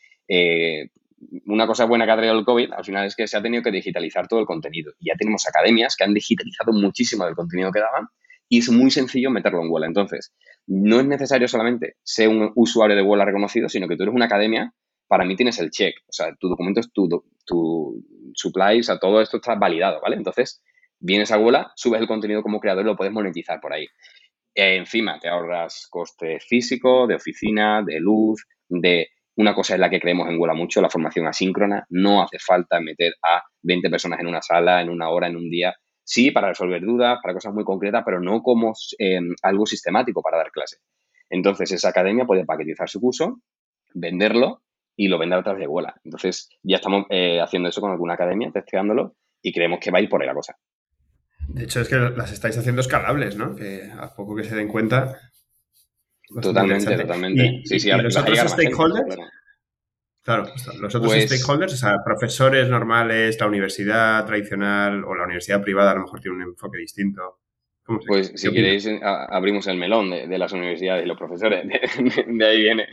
Eh, una cosa buena que ha traído el COVID, al final, es que se ha tenido que digitalizar todo el contenido. Y ya tenemos academias que han digitalizado muchísimo del contenido que daban y es muy sencillo meterlo en Wola. Entonces, no es necesario solamente ser un usuario de Wola reconocido, sino que tú eres una academia. Para mí tienes el check, o sea, tu documento es tu, tu supply, o sea, todo esto está validado, ¿vale? Entonces, vienes a Wola, subes el contenido como creador y lo puedes monetizar por ahí. Eh, encima, te ahorras coste físico, de oficina, de luz, de... Una cosa es la que creemos en Wola mucho, la formación asíncrona. No hace falta meter a veinte personas en una sala, en una hora, en un día. Sí, para resolver dudas, para cosas muy concretas, pero no como eh, algo sistemático para dar clase. Entonces, esa academia puede paquetizar su curso, venderlo y lo vender a través de Wola. Entonces, ya estamos eh, haciendo eso con alguna academia, testeándolo, y creemos que va a ir por ahí la cosa. De hecho, es que las estáis haciendo escalables, ¿no? Que a poco que se den cuenta... Totalmente, totalmente. ¿Y, sí, sí, y, ahora, y los otros stakeholders? Gente, claro, los otros pues, stakeholders, o sea, profesores normales, la universidad tradicional o la universidad privada a lo mejor tiene un enfoque distinto. ¿Cómo se, pues si opinas? queréis, a, abrimos el melón de, de las universidades y los profesores. De, de, de ahí viene.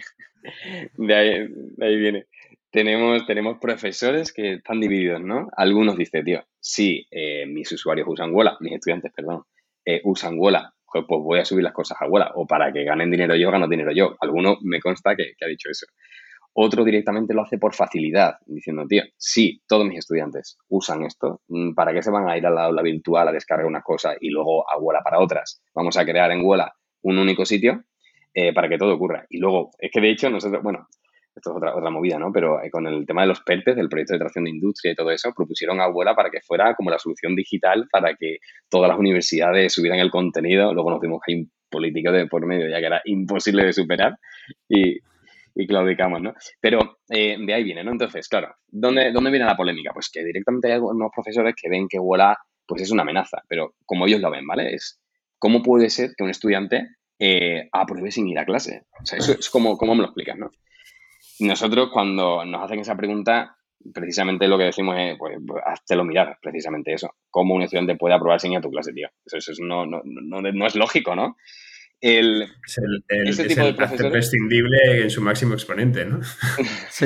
De ahí, de ahí viene. Tenemos, tenemos profesores que están divididos, ¿no? Algunos dicen, tío, sí, eh, mis usuarios usan Wola, mis estudiantes, perdón, eh, usan Wola, pues voy a subir las cosas a Wola, o para que ganen dinero yo, gano dinero yo. Alguno me consta que, que ha dicho eso. Otro directamente lo hace por facilidad, diciendo, tío, sí, todos mis estudiantes usan esto, ¿para qué se van a ir a la aula virtual a descargar unas cosas y luego a Wola para otras? Vamos a crear en Wola un único sitio eh, para que todo ocurra. Y luego, es que de hecho nosotros, bueno, esto es otra, otra movida, ¿no? Pero eh, con el tema de los PERTES, del proyecto de tracción de industria y todo eso, propusieron a Wola para que fuera como la solución digital para que todas las universidades subieran el contenido. Luego nos dimos que hay un político de por medio ya que era imposible de superar y, y claudicamos, ¿no? Pero eh, de ahí viene, ¿no? Entonces, claro, ¿dónde, ¿dónde viene la polémica? Pues que directamente hay algunos profesores que ven que Wola pues es una amenaza, pero como ellos lo ven, ¿vale? Es, ¿cómo puede ser que un estudiante eh, apruebe sin ir a clase? O sea, eso es como, ¿cómo me lo explicas, no? Nosotros, cuando nos hacen esa pregunta, precisamente lo que decimos es, pues, pues háztelo mirar, precisamente eso. ¿Cómo un estudiante puede aprobar sin ir a tu clase, tío? Eso, eso es, no, no, no, no es lógico, ¿no? El, es el, el, ese es tipo el de profesores... prescindible en su máximo exponente, ¿no? Sí.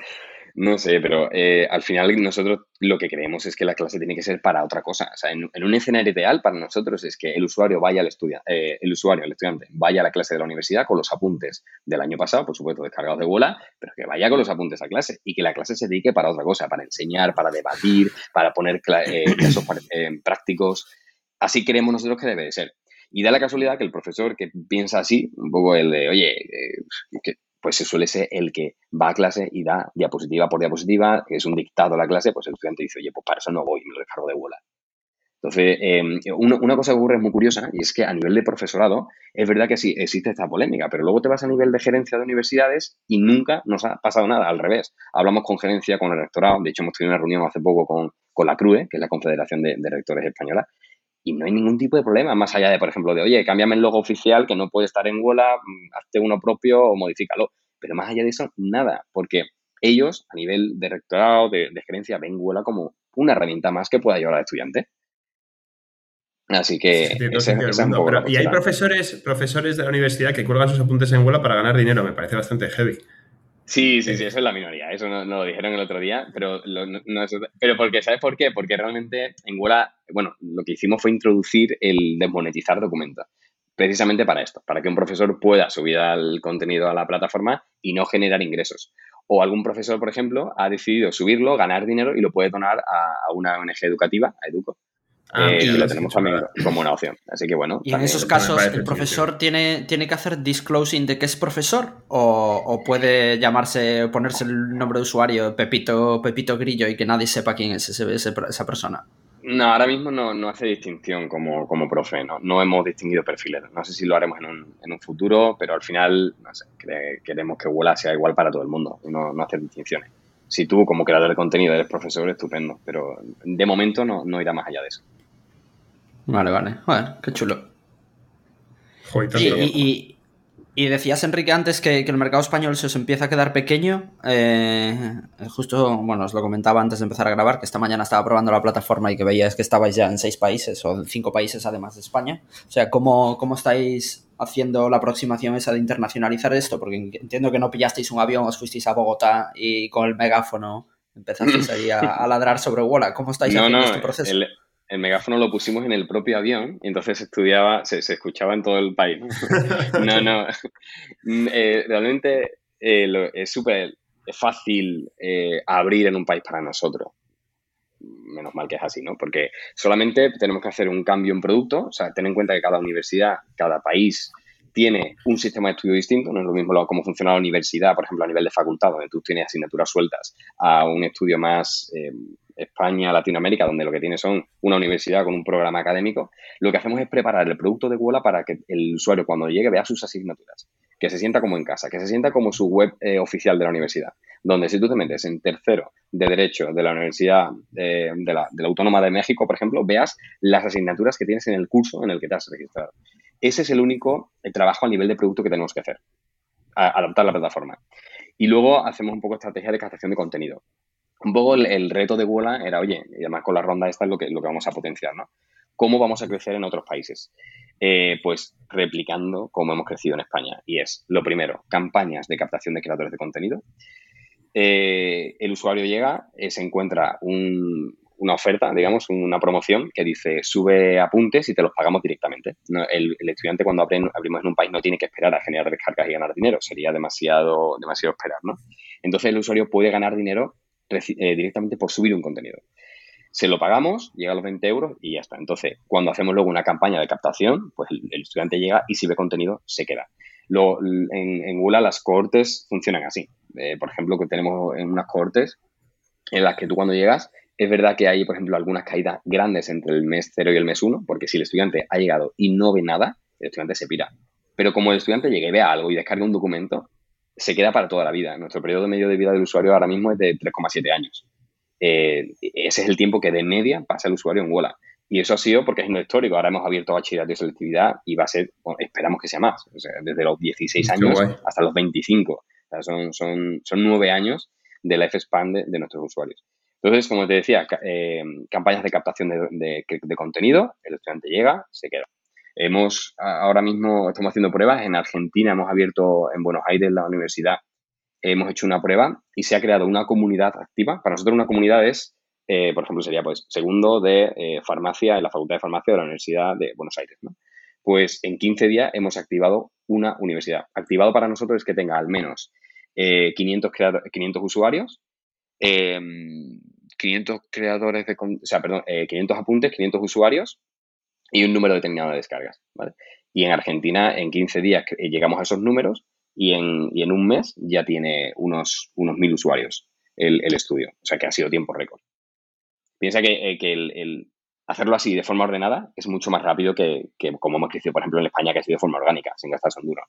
No sé, pero eh, al final nosotros lo que creemos es que la clase tiene que ser para otra cosa. O sea, en, en un escenario ideal para nosotros es que el usuario vaya al estudiante, eh, el usuario, el estudiante, vaya a la clase de la universidad con los apuntes del año pasado, por supuesto, descargados de Wola, pero que vaya con los apuntes a clase y que la clase se dedique para otra cosa, para enseñar, para debatir, para poner eh, casos eh, prácticos. Así creemos nosotros que debe de ser. Y da la casualidad que el profesor que piensa así, un poco el de, oye, eh, que pues se suele ser el que va a clase y da diapositiva por diapositiva, que es un dictado a la clase, pues el estudiante dice, oye, pues para eso no voy, me lo descargo de Whola. Entonces, eh, una, una cosa que ocurre es muy curiosa, y es que a nivel de profesorado, es verdad que sí existe esta polémica, pero luego te vas a nivel de gerencia de universidades y nunca nos ha pasado nada, al revés. Hablamos con gerencia, con el rectorado, de hecho hemos tenido una reunión hace poco con, con la C R U E, que es la Confederación de, de Rectores Española, y no hay ningún tipo de problema, más allá de, por ejemplo, de, oye, cámbiame el logo oficial, que no puede estar en Whola, hazte uno propio o modifícalo. Pero más allá de eso, nada, porque ellos, a nivel de rectorado, de, de gerencia, ven Whola como una herramienta más que pueda ayudar al estudiante. Así que sí, tiene todo ese, sentido esa del es un mundo. poco la Pero, y hay postura. profesores, profesores de la universidad que cuelgan sus apuntes en Whola para ganar dinero. Me parece bastante heavy. Sí, sí, sí, eso es la minoría. Eso no, no lo dijeron el otro día, pero lo, no, no es, pero porque, ¿sabes por qué? Porque realmente en Whola, bueno, lo que hicimos fue introducir el desmonetizar documentos. Precisamente para esto, para que un profesor pueda subir el contenido a la plataforma y no generar ingresos. O algún profesor, por ejemplo, ha decidido subirlo, ganar dinero y lo puede donar a, a una O N G educativa, a Educo. Ah, Eh, y- que lo es tenemos chulada. también como una opción. Así que bueno, Y en también. esos Esto me casos, parece ¿el profesor chulísimo. tiene, tiene que hacer disclosing de que es profesor? ¿O, o puede llamarse, ponerse el nombre de usuario Pepito, Pepito Grillo y que nadie sepa quién es ese- ese- esa persona? No, ahora mismo no, no hace distinción como, como profe, ¿no? No hemos distinguido perfiles. No sé si lo haremos en un, en un futuro, pero al final, no sé, cre- queremos que Whola sea igual para todo el mundo y no, no hacer distinciones. Si tú, como creador de contenido, eres profesor, estupendo, pero de momento no, no irá más allá de eso. Vale, vale. Bueno, qué chulo. Jo, y Oye, tanto. Sí, y, y- y decías, Enrique, antes que, que el mercado español se os empieza a quedar pequeño. Eh, justo, bueno, os lo comentaba antes de empezar a grabar, que esta mañana estaba probando la plataforma y que veías que estabais ya en seis países o en cinco países además de España. O sea, ¿cómo, cómo estáis haciendo la aproximación esa de internacionalizar esto? Porque entiendo que no pillasteis un avión, os fuisteis a Bogotá y con el megáfono empezasteis ahí a, a ladrar sobre Whola. ¿Cómo estáis No, haciendo no, este proceso? el, el megáfono lo pusimos en el propio avión y entonces se estudiaba, se, se escuchaba en todo el país. No, no, eh, realmente eh, lo- es súper fácil eh, abrir en un país para nosotros. Menos mal que es así, ¿no? Porque solamente tenemos que hacer un cambio en producto, o sea, ten en cuenta que cada universidad, cada país tiene un sistema de estudio distinto, no es lo mismo lo- cómo funciona la universidad, por ejemplo, a nivel de facultad, donde tú tienes asignaturas sueltas, a un estudio más eh, España, Latinoamérica, donde lo que tienes son una universidad con un programa académico. Lo que hacemos es preparar el producto de Whola para que el usuario cuando llegue vea sus asignaturas, que se sienta como en casa, que se sienta como su web eh, oficial de la universidad, donde si tú te metes en tercero de Derecho de la Universidad eh, de, la, de la Autónoma de México, por ejemplo, veas las asignaturas que tienes en el curso en el que te has registrado. Ese es el único el trabajo a nivel de producto que tenemos que hacer, a, adaptar la plataforma. Y luego hacemos un poco estrategia de captación de contenido. Un poco el, el reto de Whola era, oye, y además con la ronda esta es lo que, lo que vamos a potenciar, ¿no? ¿Cómo vamos a crecer en otros países? Eh, pues replicando cómo hemos crecido en España. Y es, lo primero, campañas de captación de creadores de contenido. Eh, el usuario llega, eh, se encuentra un, una oferta, digamos, una promoción que dice sube apuntes y te los pagamos directamente. No, el, el estudiante cuando abren, abrimos en un país no tiene que esperar a generar descargas y ganar dinero. Sería demasiado, demasiado esperar, ¿no? Entonces el usuario puede ganar dinero eh, directamente por subir un contenido. Se lo pagamos, llega a los veinte euros y ya está. Entonces, cuando hacemos luego una campaña de captación, pues el, el estudiante llega y si ve contenido, se queda. Luego, en, en Whola las cohortes funcionan así. Eh, por ejemplo, que tenemos en unas cohortes en las que tú cuando llegas, es verdad que hay, por ejemplo, algunas caídas grandes entre el mes cero y el mes uno, porque si el estudiante ha llegado y no ve nada, el estudiante se pira. Pero como el estudiante llegue y vea algo y descargue un documento, se queda para toda la vida. Nuestro periodo medio de vida del usuario ahora mismo es de tres coma siete años. Eh, ese es el tiempo que de media pasa el usuario en Whola. Y eso ha sido porque es no histórico. Ahora hemos abierto bachillerato y selectividad y va a ser, bueno, esperamos que sea más, o sea, desde los dieciséis años hasta los veinticinco. O sea, son, son, son nueve años de lifespan de, de nuestros usuarios. Entonces, como te decía, eh, campañas de captación de, de, de contenido, el estudiante llega, se queda. Hemos, ahora mismo estamos haciendo pruebas. En Argentina hemos abierto en Buenos Aires la universidad. Hemos hecho una prueba y se ha creado una comunidad activa. Para nosotros una comunidad es, eh, por ejemplo, sería pues segundo de eh, farmacia en la Facultad de Farmacia de la Universidad de Buenos Aires, ¿no? Pues en quince días hemos activado una universidad. Activado para nosotros es que tenga al menos eh, quinientos, creador, quinientos usuarios, eh, quinientos creadores de, o sea, perdón, eh, quinientos apuntes, quinientos usuarios y un número determinado de descargas, ¿vale? Y en Argentina en quince días llegamos a esos números y en, y en un mes ya tiene unos, unos mil usuarios el, el estudio. O sea, que ha sido tiempo récord. Piensa que, eh, que el, el hacerlo así de forma ordenada es mucho más rápido que, que como hemos crecido, por ejemplo, en España, que ha sido de forma orgánica, sin gastarse un duro.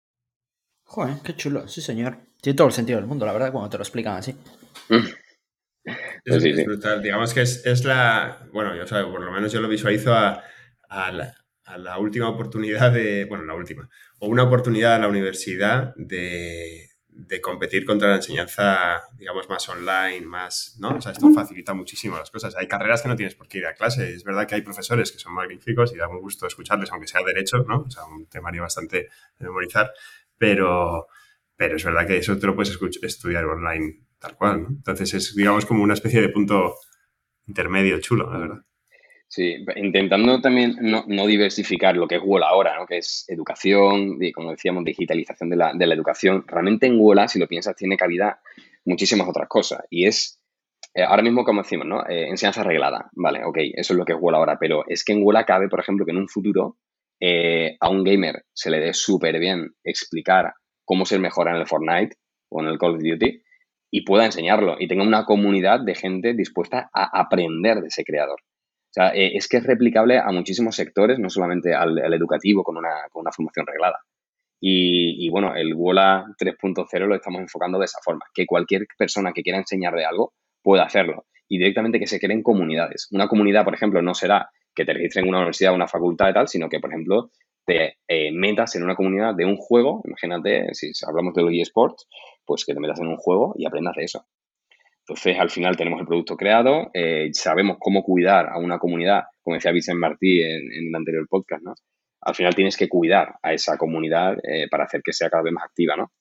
Joder, qué chulo, sí señor. Tiene todo el sentido del mundo, la verdad, cuando te lo explican así. Pues es, sí, es sí. brutal. Digamos que es, es la... Bueno, yo, o sea, por lo menos yo lo visualizo a, a, la, a la última oportunidad de... Bueno, la última. O una oportunidad a la universidad de, de competir contra la enseñanza, digamos, más online, más... ¿no? O sea, esto facilita muchísimo las cosas. Hay carreras que no tienes por qué ir a clase. Es verdad que hay profesores que son magníficos y da un gusto escucharles, aunque sea derecho, ¿no? O sea, un temario bastante de memorizar. Pero, pero es verdad que eso te lo puedes escuch- estudiar online tal cual, ¿no? Entonces es, digamos, como una especie de punto intermedio chulo, la verdad. Sí, intentando también no, no diversificar lo que es Wola ahora, ¿no? Que es educación, y como decíamos, digitalización de la, de la educación. Realmente en Wola, si lo piensas, tiene cabida muchísimas otras cosas. Y es, eh, ahora mismo, como decimos, ¿no? Eh, enseñanza reglada. Vale, ok, eso es lo que es Wola ahora. Pero es que en Wola cabe, por ejemplo, que en un futuro eh, a un gamer se le dé súper bien explicar cómo ser mejor en el Fortnite o en el Call of Duty y pueda enseñarlo y tenga una comunidad de gente dispuesta a aprender de ese creador. O sea, eh, es que es replicable a muchísimos sectores, no solamente al, al educativo con una, con una formación reglada. Y, y bueno, el Wola tres punto cero lo estamos enfocando de esa forma, que cualquier persona que quiera enseñar de algo pueda hacerlo y directamente que se creen comunidades. Una comunidad, por ejemplo, no será que te registres en una universidad o una facultad y tal, sino que, por ejemplo, te eh, metas en una comunidad de un juego. Imagínate, si hablamos de los eSports, pues que te metas en un juego y aprendas de eso. Entonces, al final tenemos el producto creado, eh, sabemos cómo cuidar a una comunidad, como decía Vicent Martí en, en el anterior podcast, ¿no? Al final tienes que cuidar a esa comunidad eh, para hacer que sea cada vez más activa, ¿no?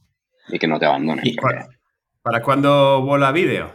Y que no te abandonen. Y, Porque... ¿Para, ¿para cuándo Wola vídeo?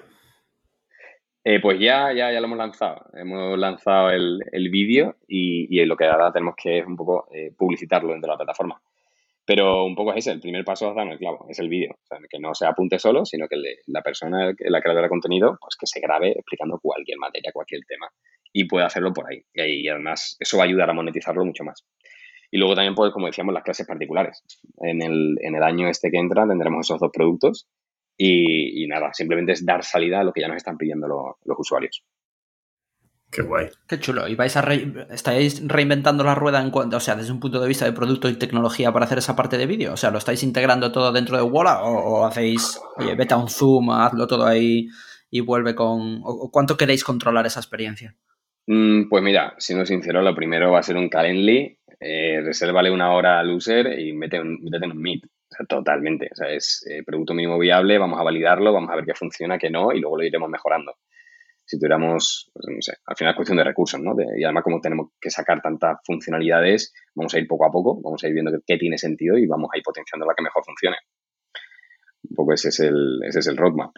Eh, pues ya, ya, ya lo hemos lanzado. Hemos lanzado el, el vídeo y, y lo que ahora tenemos que es un poco eh, publicitarlo dentro de la plataforma. Pero un poco es ese, el primer paso es dar el clavo, es el vídeo. O sea, que no se apunte solo, sino que le, la persona, la creadora de contenido, pues que se grabe explicando cualquier materia, cualquier tema y puede hacerlo por ahí. Y, y además eso va a ayudar a monetizarlo mucho más. Y luego también, pues, como decíamos, las clases particulares. En el, en el año este que entra tendremos esos dos productos y, y nada, simplemente es dar salida a lo que ya nos están pidiendo lo, los usuarios. Qué guay. Qué chulo. ¿Y vais a re- estáis reinventando la rueda en cuanto, o sea, desde un punto de vista de producto y tecnología para hacer esa parte de vídeo? O sea, ¿lo estáis integrando todo dentro de Wola o, o hacéis, oye, vete a un Zoom, hazlo todo ahí y vuelve con... ¿O, o cuánto queréis controlar esa experiencia? Mm, pues mira, siendo sincero, lo primero va a ser un Calendly, eh, resérvale una hora al user y mete un, métete en un Meet. O sea, totalmente. O sea, es eh, producto mínimo viable, vamos a validarlo, vamos a ver qué funciona, qué no, y luego lo iremos mejorando. Si tuviéramos, pues, no sé, al final es cuestión de recursos, ¿no? De, y además, como tenemos que sacar tantas funcionalidades, vamos a ir poco a poco, vamos a ir viendo qué, qué tiene sentido y vamos a ir potenciando la que mejor funcione. Un poco ese es el, ese es el roadmap.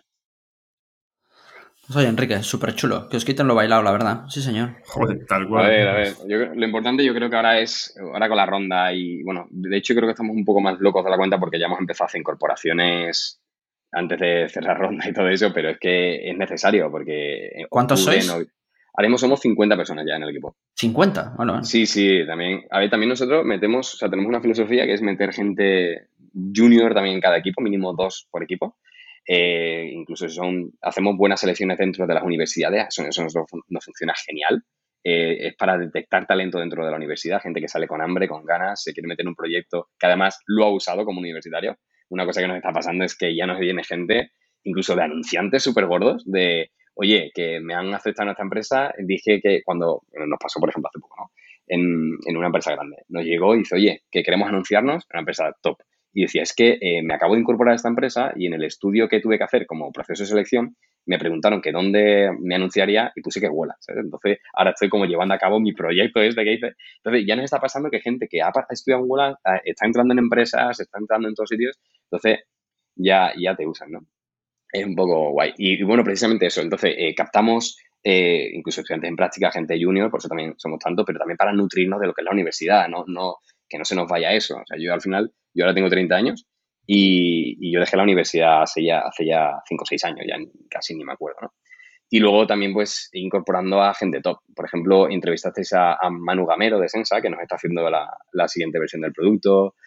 Pues oye, Enrique, súper chulo. Que os quiten lo bailado, la verdad. Sí, señor. Joder, tal A cual. ver, a ver, yo, creo- lo importante yo creo que ahora es, ahora con la ronda y, bueno, de hecho creo que estamos un poco más locos de la cuenta porque ya hemos empezado a hacer incorporaciones antes de cerrar ronda y todo eso, pero es que es necesario porque en ¿Cuántos octubre, sois? no- ahora mismo somos cincuenta personas ya en el equipo. cincuenta. Bueno, bueno. Sí, sí, también. A ver, también nosotros metemos, o sea, tenemos una filosofía que es meter gente junior también en cada equipo, mínimo dos por equipo. Eh, incluso si son, hacemos buenas selecciones dentro de las universidades, eso, eso nos, nos funciona genial. Eh, es para detectar talento dentro de la universidad, gente que sale con hambre, con ganas, se quiere meter en un proyecto que además lo ha usado como universitario. Una cosa que nos está pasando es que ya nos viene gente, incluso de anunciantes súper gordos, de, oye, que me han aceptado en esta empresa, dije que cuando, bueno, nos pasó por ejemplo hace poco, ¿no? En, en una empresa grande, nos llegó y dice, oye, que queremos anunciarnos en una empresa top. Y decía, es que eh, me acabo de incorporar a esta empresa y en el estudio que tuve que hacer como proceso de selección me preguntaron que dónde me anunciaría y puse que Wola, ¿sabes? Entonces, ahora estoy como llevando a cabo mi proyecto este que hice. Entonces, ya nos está pasando que gente que ha estudiado en Wola eh, está entrando en empresas, está entrando en todos sitios, entonces ya, ya te usan, ¿no? Es un poco guay. Y, y bueno, precisamente eso. Entonces, eh, captamos eh, incluso estudiantes en práctica, gente junior, por eso también somos tantos, pero también para nutrirnos de lo que es la universidad, ¿no? No, que no se nos vaya eso. O sea, yo al final, yo ahora tengo treinta años y, y yo dejé la universidad hace ya, hace ya cinco o seis años, ya casi ni me acuerdo, ¿no? Y luego también, pues, incorporando a gente top. Por ejemplo, entrevistasteis a, a Manu Gamero de Sensa, que nos está haciendo la, la siguiente versión del producto.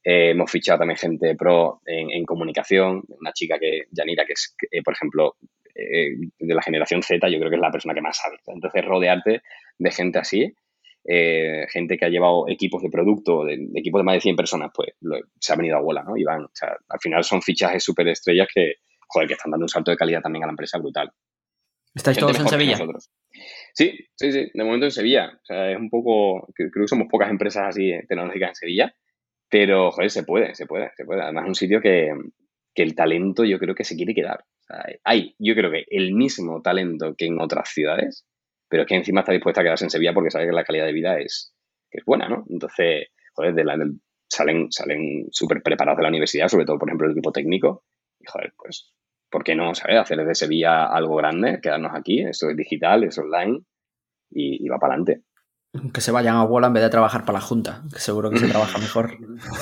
Eh, hemos fichado también gente pro en, en comunicación, una chica que, Yanira, que es, eh, por ejemplo, eh, de la generación Z, yo creo que es la persona que más sabe. Entonces, rodearte de gente así, eh, gente que ha llevado equipos de producto, de, de equipos de más de cien personas, pues lo, se ha venido a bola, ¿no? Y van, o sea, al final son fichajes súper estrellas que, joder, que están dando un salto de calidad también a la empresa brutal. ¿Estáis Gente todos en mejor que Sevilla? nosotros. Sí, sí, sí, de momento en Sevilla. O sea, es un poco, creo que somos pocas empresas así tecnológicas en Sevilla, pero, joder, se puede, se puede, se puede. Además es un sitio que, que el talento yo creo que se quiere quedar. O sea, hay, yo creo que el mismo talento que en otras ciudades, pero es que encima está dispuesta a quedarse en Sevilla porque sabe que la calidad de vida es, que es buena, ¿no? Entonces, joder, de la, del, salen salen súper preparados de la universidad, sobre todo, por ejemplo, el equipo técnico. Y, joder, pues, ¿por qué no, sabes? Hacer desde Sevilla algo grande, quedarnos aquí, esto es digital, es online y, y va para adelante. Que se vayan a bola en vez de trabajar para la Junta, que seguro que se trabaja mejor.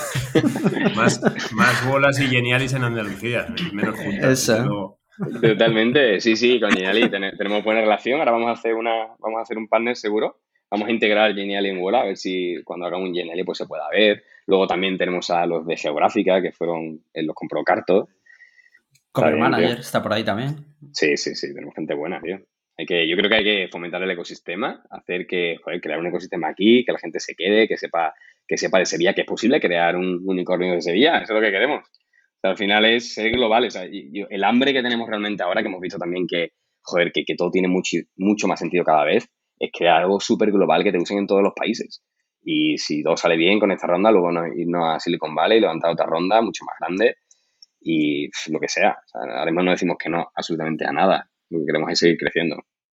más, más bolas y Genialis en Andalucía, menos juntas. Eso. Totalmente, sí, sí, con Geniali ten, tenemos buena relación. Ahora vamos a hacer una, vamos a hacer un partner seguro. Vamos a integrar Geniali en Wola, a ver si cuando hagamos un Geniali pues se pueda ver. Luego también tenemos a los de Geográfica, que fueron, eh, los compró Carto. Cover Está bien, Manager tío. está por ahí también. Sí, sí, sí, tenemos gente buena, tío. Hay que, yo creo que hay que fomentar el ecosistema, hacer que, joder, crear un ecosistema aquí, que la gente se quede, que sepa, que sepa de Sevilla que es posible crear un unicornio de Sevilla, eso es lo que queremos. O sea, al final es ser global, o sea, y, y el hambre que tenemos realmente ahora, que hemos visto también que, joder, que, que todo tiene mucho, mucho más sentido cada vez, es crear algo súper global que te usen en todos los países. Y si todo sale bien con esta ronda, luego nos, irnos a Silicon Valley, levantar otra ronda mucho más grande y pff, lo que sea. O sea, ahora mismo no decimos que no absolutamente a nada. Lo que queremos es seguir creciendo.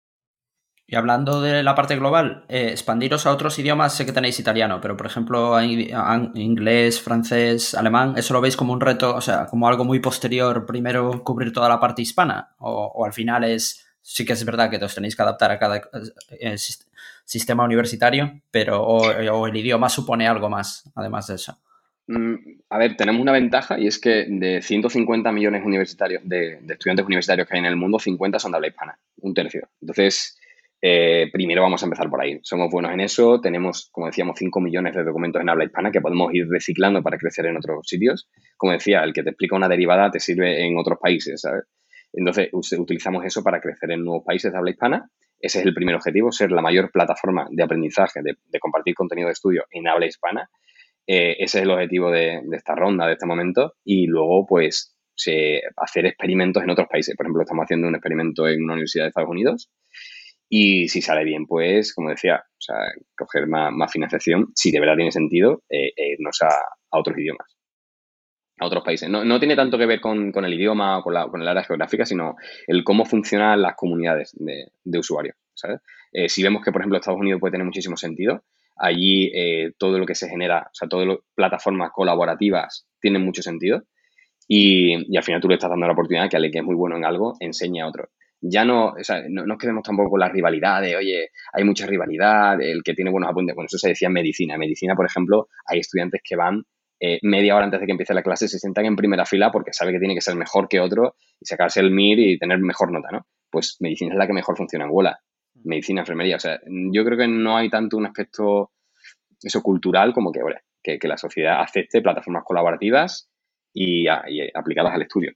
Y hablando de la parte global, eh, expandiros a otros idiomas, sé que tenéis italiano, pero por ejemplo a in- a inglés, francés, alemán, ¿eso lo veis como un reto, o sea, como algo muy posterior, primero cubrir toda la parte hispana? ¿O, o al final es, sí que es verdad que os tenéis que adaptar a cada eh, sis- sistema universitario, pero o, o el idioma supone algo más, además de eso? Mm, A ver, tenemos una ventaja y es que de ciento cincuenta millones universitarios, de, de estudiantes universitarios que hay en el mundo, cincuenta son de habla hispana, un tercio. Entonces, eh, primero vamos a empezar por ahí. Somos buenos en eso, tenemos, como decíamos, cinco millones de documentos en habla hispana que podemos ir reciclando para crecer en otros sitios. Como decía, el que te explica una derivada te sirve en otros países, ¿sabes? Entonces, utilizamos eso para crecer en nuevos países de habla hispana. Ese es el primer objetivo, ser la mayor plataforma de aprendizaje, de, de compartir contenido de estudio en habla hispana. Eh, ese es el objetivo de, de esta ronda, de este momento. Y luego, pues, se, hacer experimentos en otros países. Por ejemplo, estamos haciendo un experimento en una universidad de Estados Unidos. Y si sale bien, pues, como decía, o sea, coger más, más financiación, si de verdad tiene sentido, eh, eh, irnos a, a otros idiomas, a otros países. No, no tiene tanto que ver con, con el idioma o con, la, con el área geográfica, sino el cómo funcionan las comunidades de, de usuarios, ¿sabes? Eh, si vemos que, por ejemplo, Estados Unidos puede tener muchísimo sentido, allí eh, todo lo que se genera, o sea, todas las plataformas colaborativas tienen mucho sentido y, y al final tú le estás dando la oportunidad que alguien que es muy bueno en algo enseñe a otro. Ya no, o sea, no nos quedemos tampoco con la rivalidad de, oye, hay mucha rivalidad, el que tiene buenos apuntes. Bueno, eso se decía en medicina. En medicina, por ejemplo, hay estudiantes que van eh, media hora antes de que empiece la clase, se sientan en primera fila porque sabe que tiene que ser mejor que otro y sacarse el M I R y tener mejor nota, ¿no? Pues medicina es la que mejor funciona en Wola. Medicina, enfermería. O sea, yo creo que no hay tanto un aspecto, eso, cultural como que, hombre, que, que la sociedad acepte plataformas colaborativas y, a, y aplicadas al estudio.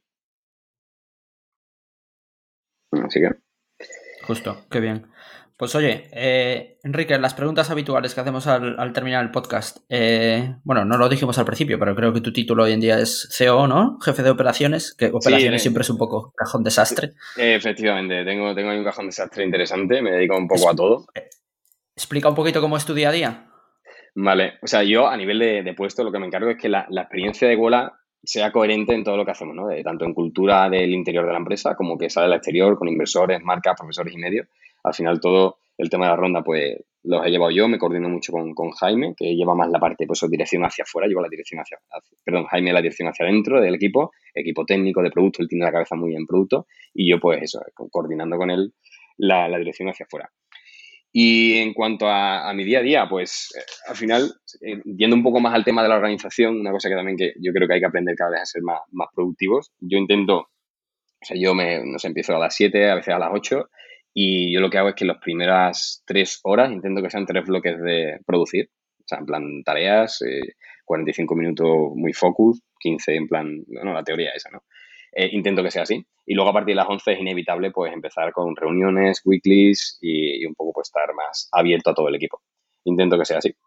Así que... Justo, qué bien. Pues oye, eh, Enrique, las preguntas habituales que hacemos al, al terminar el podcast. Eh, bueno, no lo dijimos al principio, pero creo que tu título hoy en día es C O O, ¿no? Jefe de operaciones, que operaciones sí, siempre es un poco cajón desastre. Efectivamente, tengo, tengo ahí un cajón desastre interesante, me dedico un poco a todo. Explica un poquito cómo es tu día a día. Vale, o sea, yo a nivel de, de puesto lo que me encargo es que la, la experiencia de Wola sea coherente en todo lo que hacemos, ¿no? De, tanto en cultura del interior de la empresa como que sale al exterior con inversores, marcas, profesores y medios. Al final todo el tema de la ronda pues los he llevado yo, me coordino mucho con, con Jaime, que lleva más la parte, pues, dirección hacia afuera, lleva la dirección hacia, hacia, perdón, Jaime la dirección hacia adentro del equipo, equipo técnico de producto, él tiene la cabeza muy en producto y yo pues eso, coordinando con él la, la dirección hacia afuera. Y en cuanto a, a mi día a día, pues eh, al final, eh, yendo un poco más al tema de la organización, una cosa que también que yo creo que hay que aprender cada vez a ser más, más productivos. Yo intento, o sea, yo me, no sé, empiezo a las siete, a veces a las ocho, y yo lo que hago es que las primeras tres horas intento que sean tres bloques de producir, o sea, en plan tareas, eh, cuarenta y cinco minutos muy focus, quince en plan, no, la teoría esa, ¿no? Eh, intento que sea así. Y luego a partir de las once es inevitable pues empezar con reuniones, weeklies y, y un poco pues estar más abierto a todo el equipo. Intento que sea así.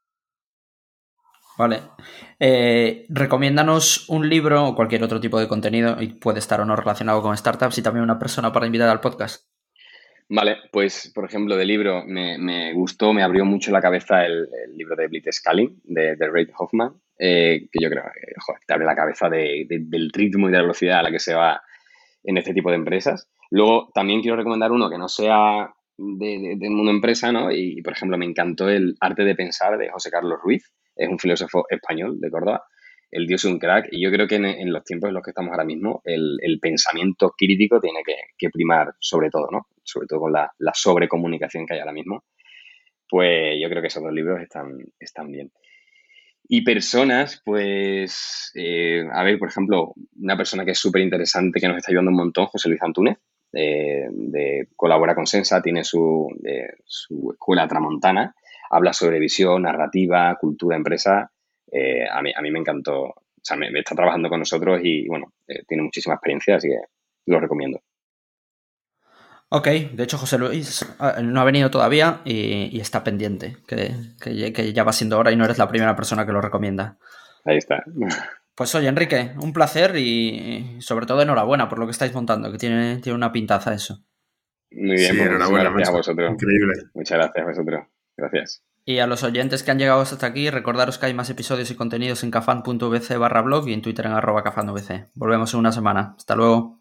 Vale. Eh, recomiéndanos un libro o cualquier otro tipo de contenido, y puede estar o no relacionado con startups, y también una persona para invitar al podcast. Vale, pues por ejemplo de libro me, me gustó, me abrió mucho la cabeza el, el libro de Blitzscaling de, de Reid Hoffman, eh, que yo creo que joder, te abre la cabeza de, de, del ritmo y de la velocidad a la que se va en este tipo de empresas. Luego también quiero recomendar uno que no sea de, de, del mundo empresa, ¿no? Y por ejemplo me encantó El arte de pensar de José Carlos Ruiz, es un filósofo español de Córdoba. El tío es un crack y yo creo que en, en los tiempos en los que estamos ahora mismo el, el pensamiento crítico tiene que, que primar sobre todo, ¿no? Sobre todo con la, la sobrecomunicación que hay ahora mismo. Pues yo creo que esos dos libros están, están bien. Y personas, pues, eh, a ver, por ejemplo, una persona que es súper interesante, que nos está ayudando un montón, José Luis Antúnez, eh, de, colabora con Sensa, tiene su, eh, su escuela Tramontana, habla sobre visión, narrativa, cultura, empresa. Eh, a, mí, a mí me encantó, o sea, me, me está trabajando con nosotros y, bueno, eh, tiene muchísima experiencia, así que lo recomiendo. Ok, de hecho José Luis no ha venido todavía y, y está pendiente, que, que, que ya va siendo hora y no eres la primera persona que lo recomienda. Ahí está. Pues oye, Enrique, un placer y sobre todo enhorabuena por lo que estáis montando, que tiene, tiene una pintaza eso. Muy bien, sí, pues enhorabuena, gracias macho. a vosotros. Increíble. Muchas gracias a vosotros. Gracias. Y a los oyentes que han llegado hasta aquí, recordaros que hay más episodios y contenidos en cafan punto v c barra blog y en Twitter en arroba cafanvc. Volvemos en una semana. Hasta luego.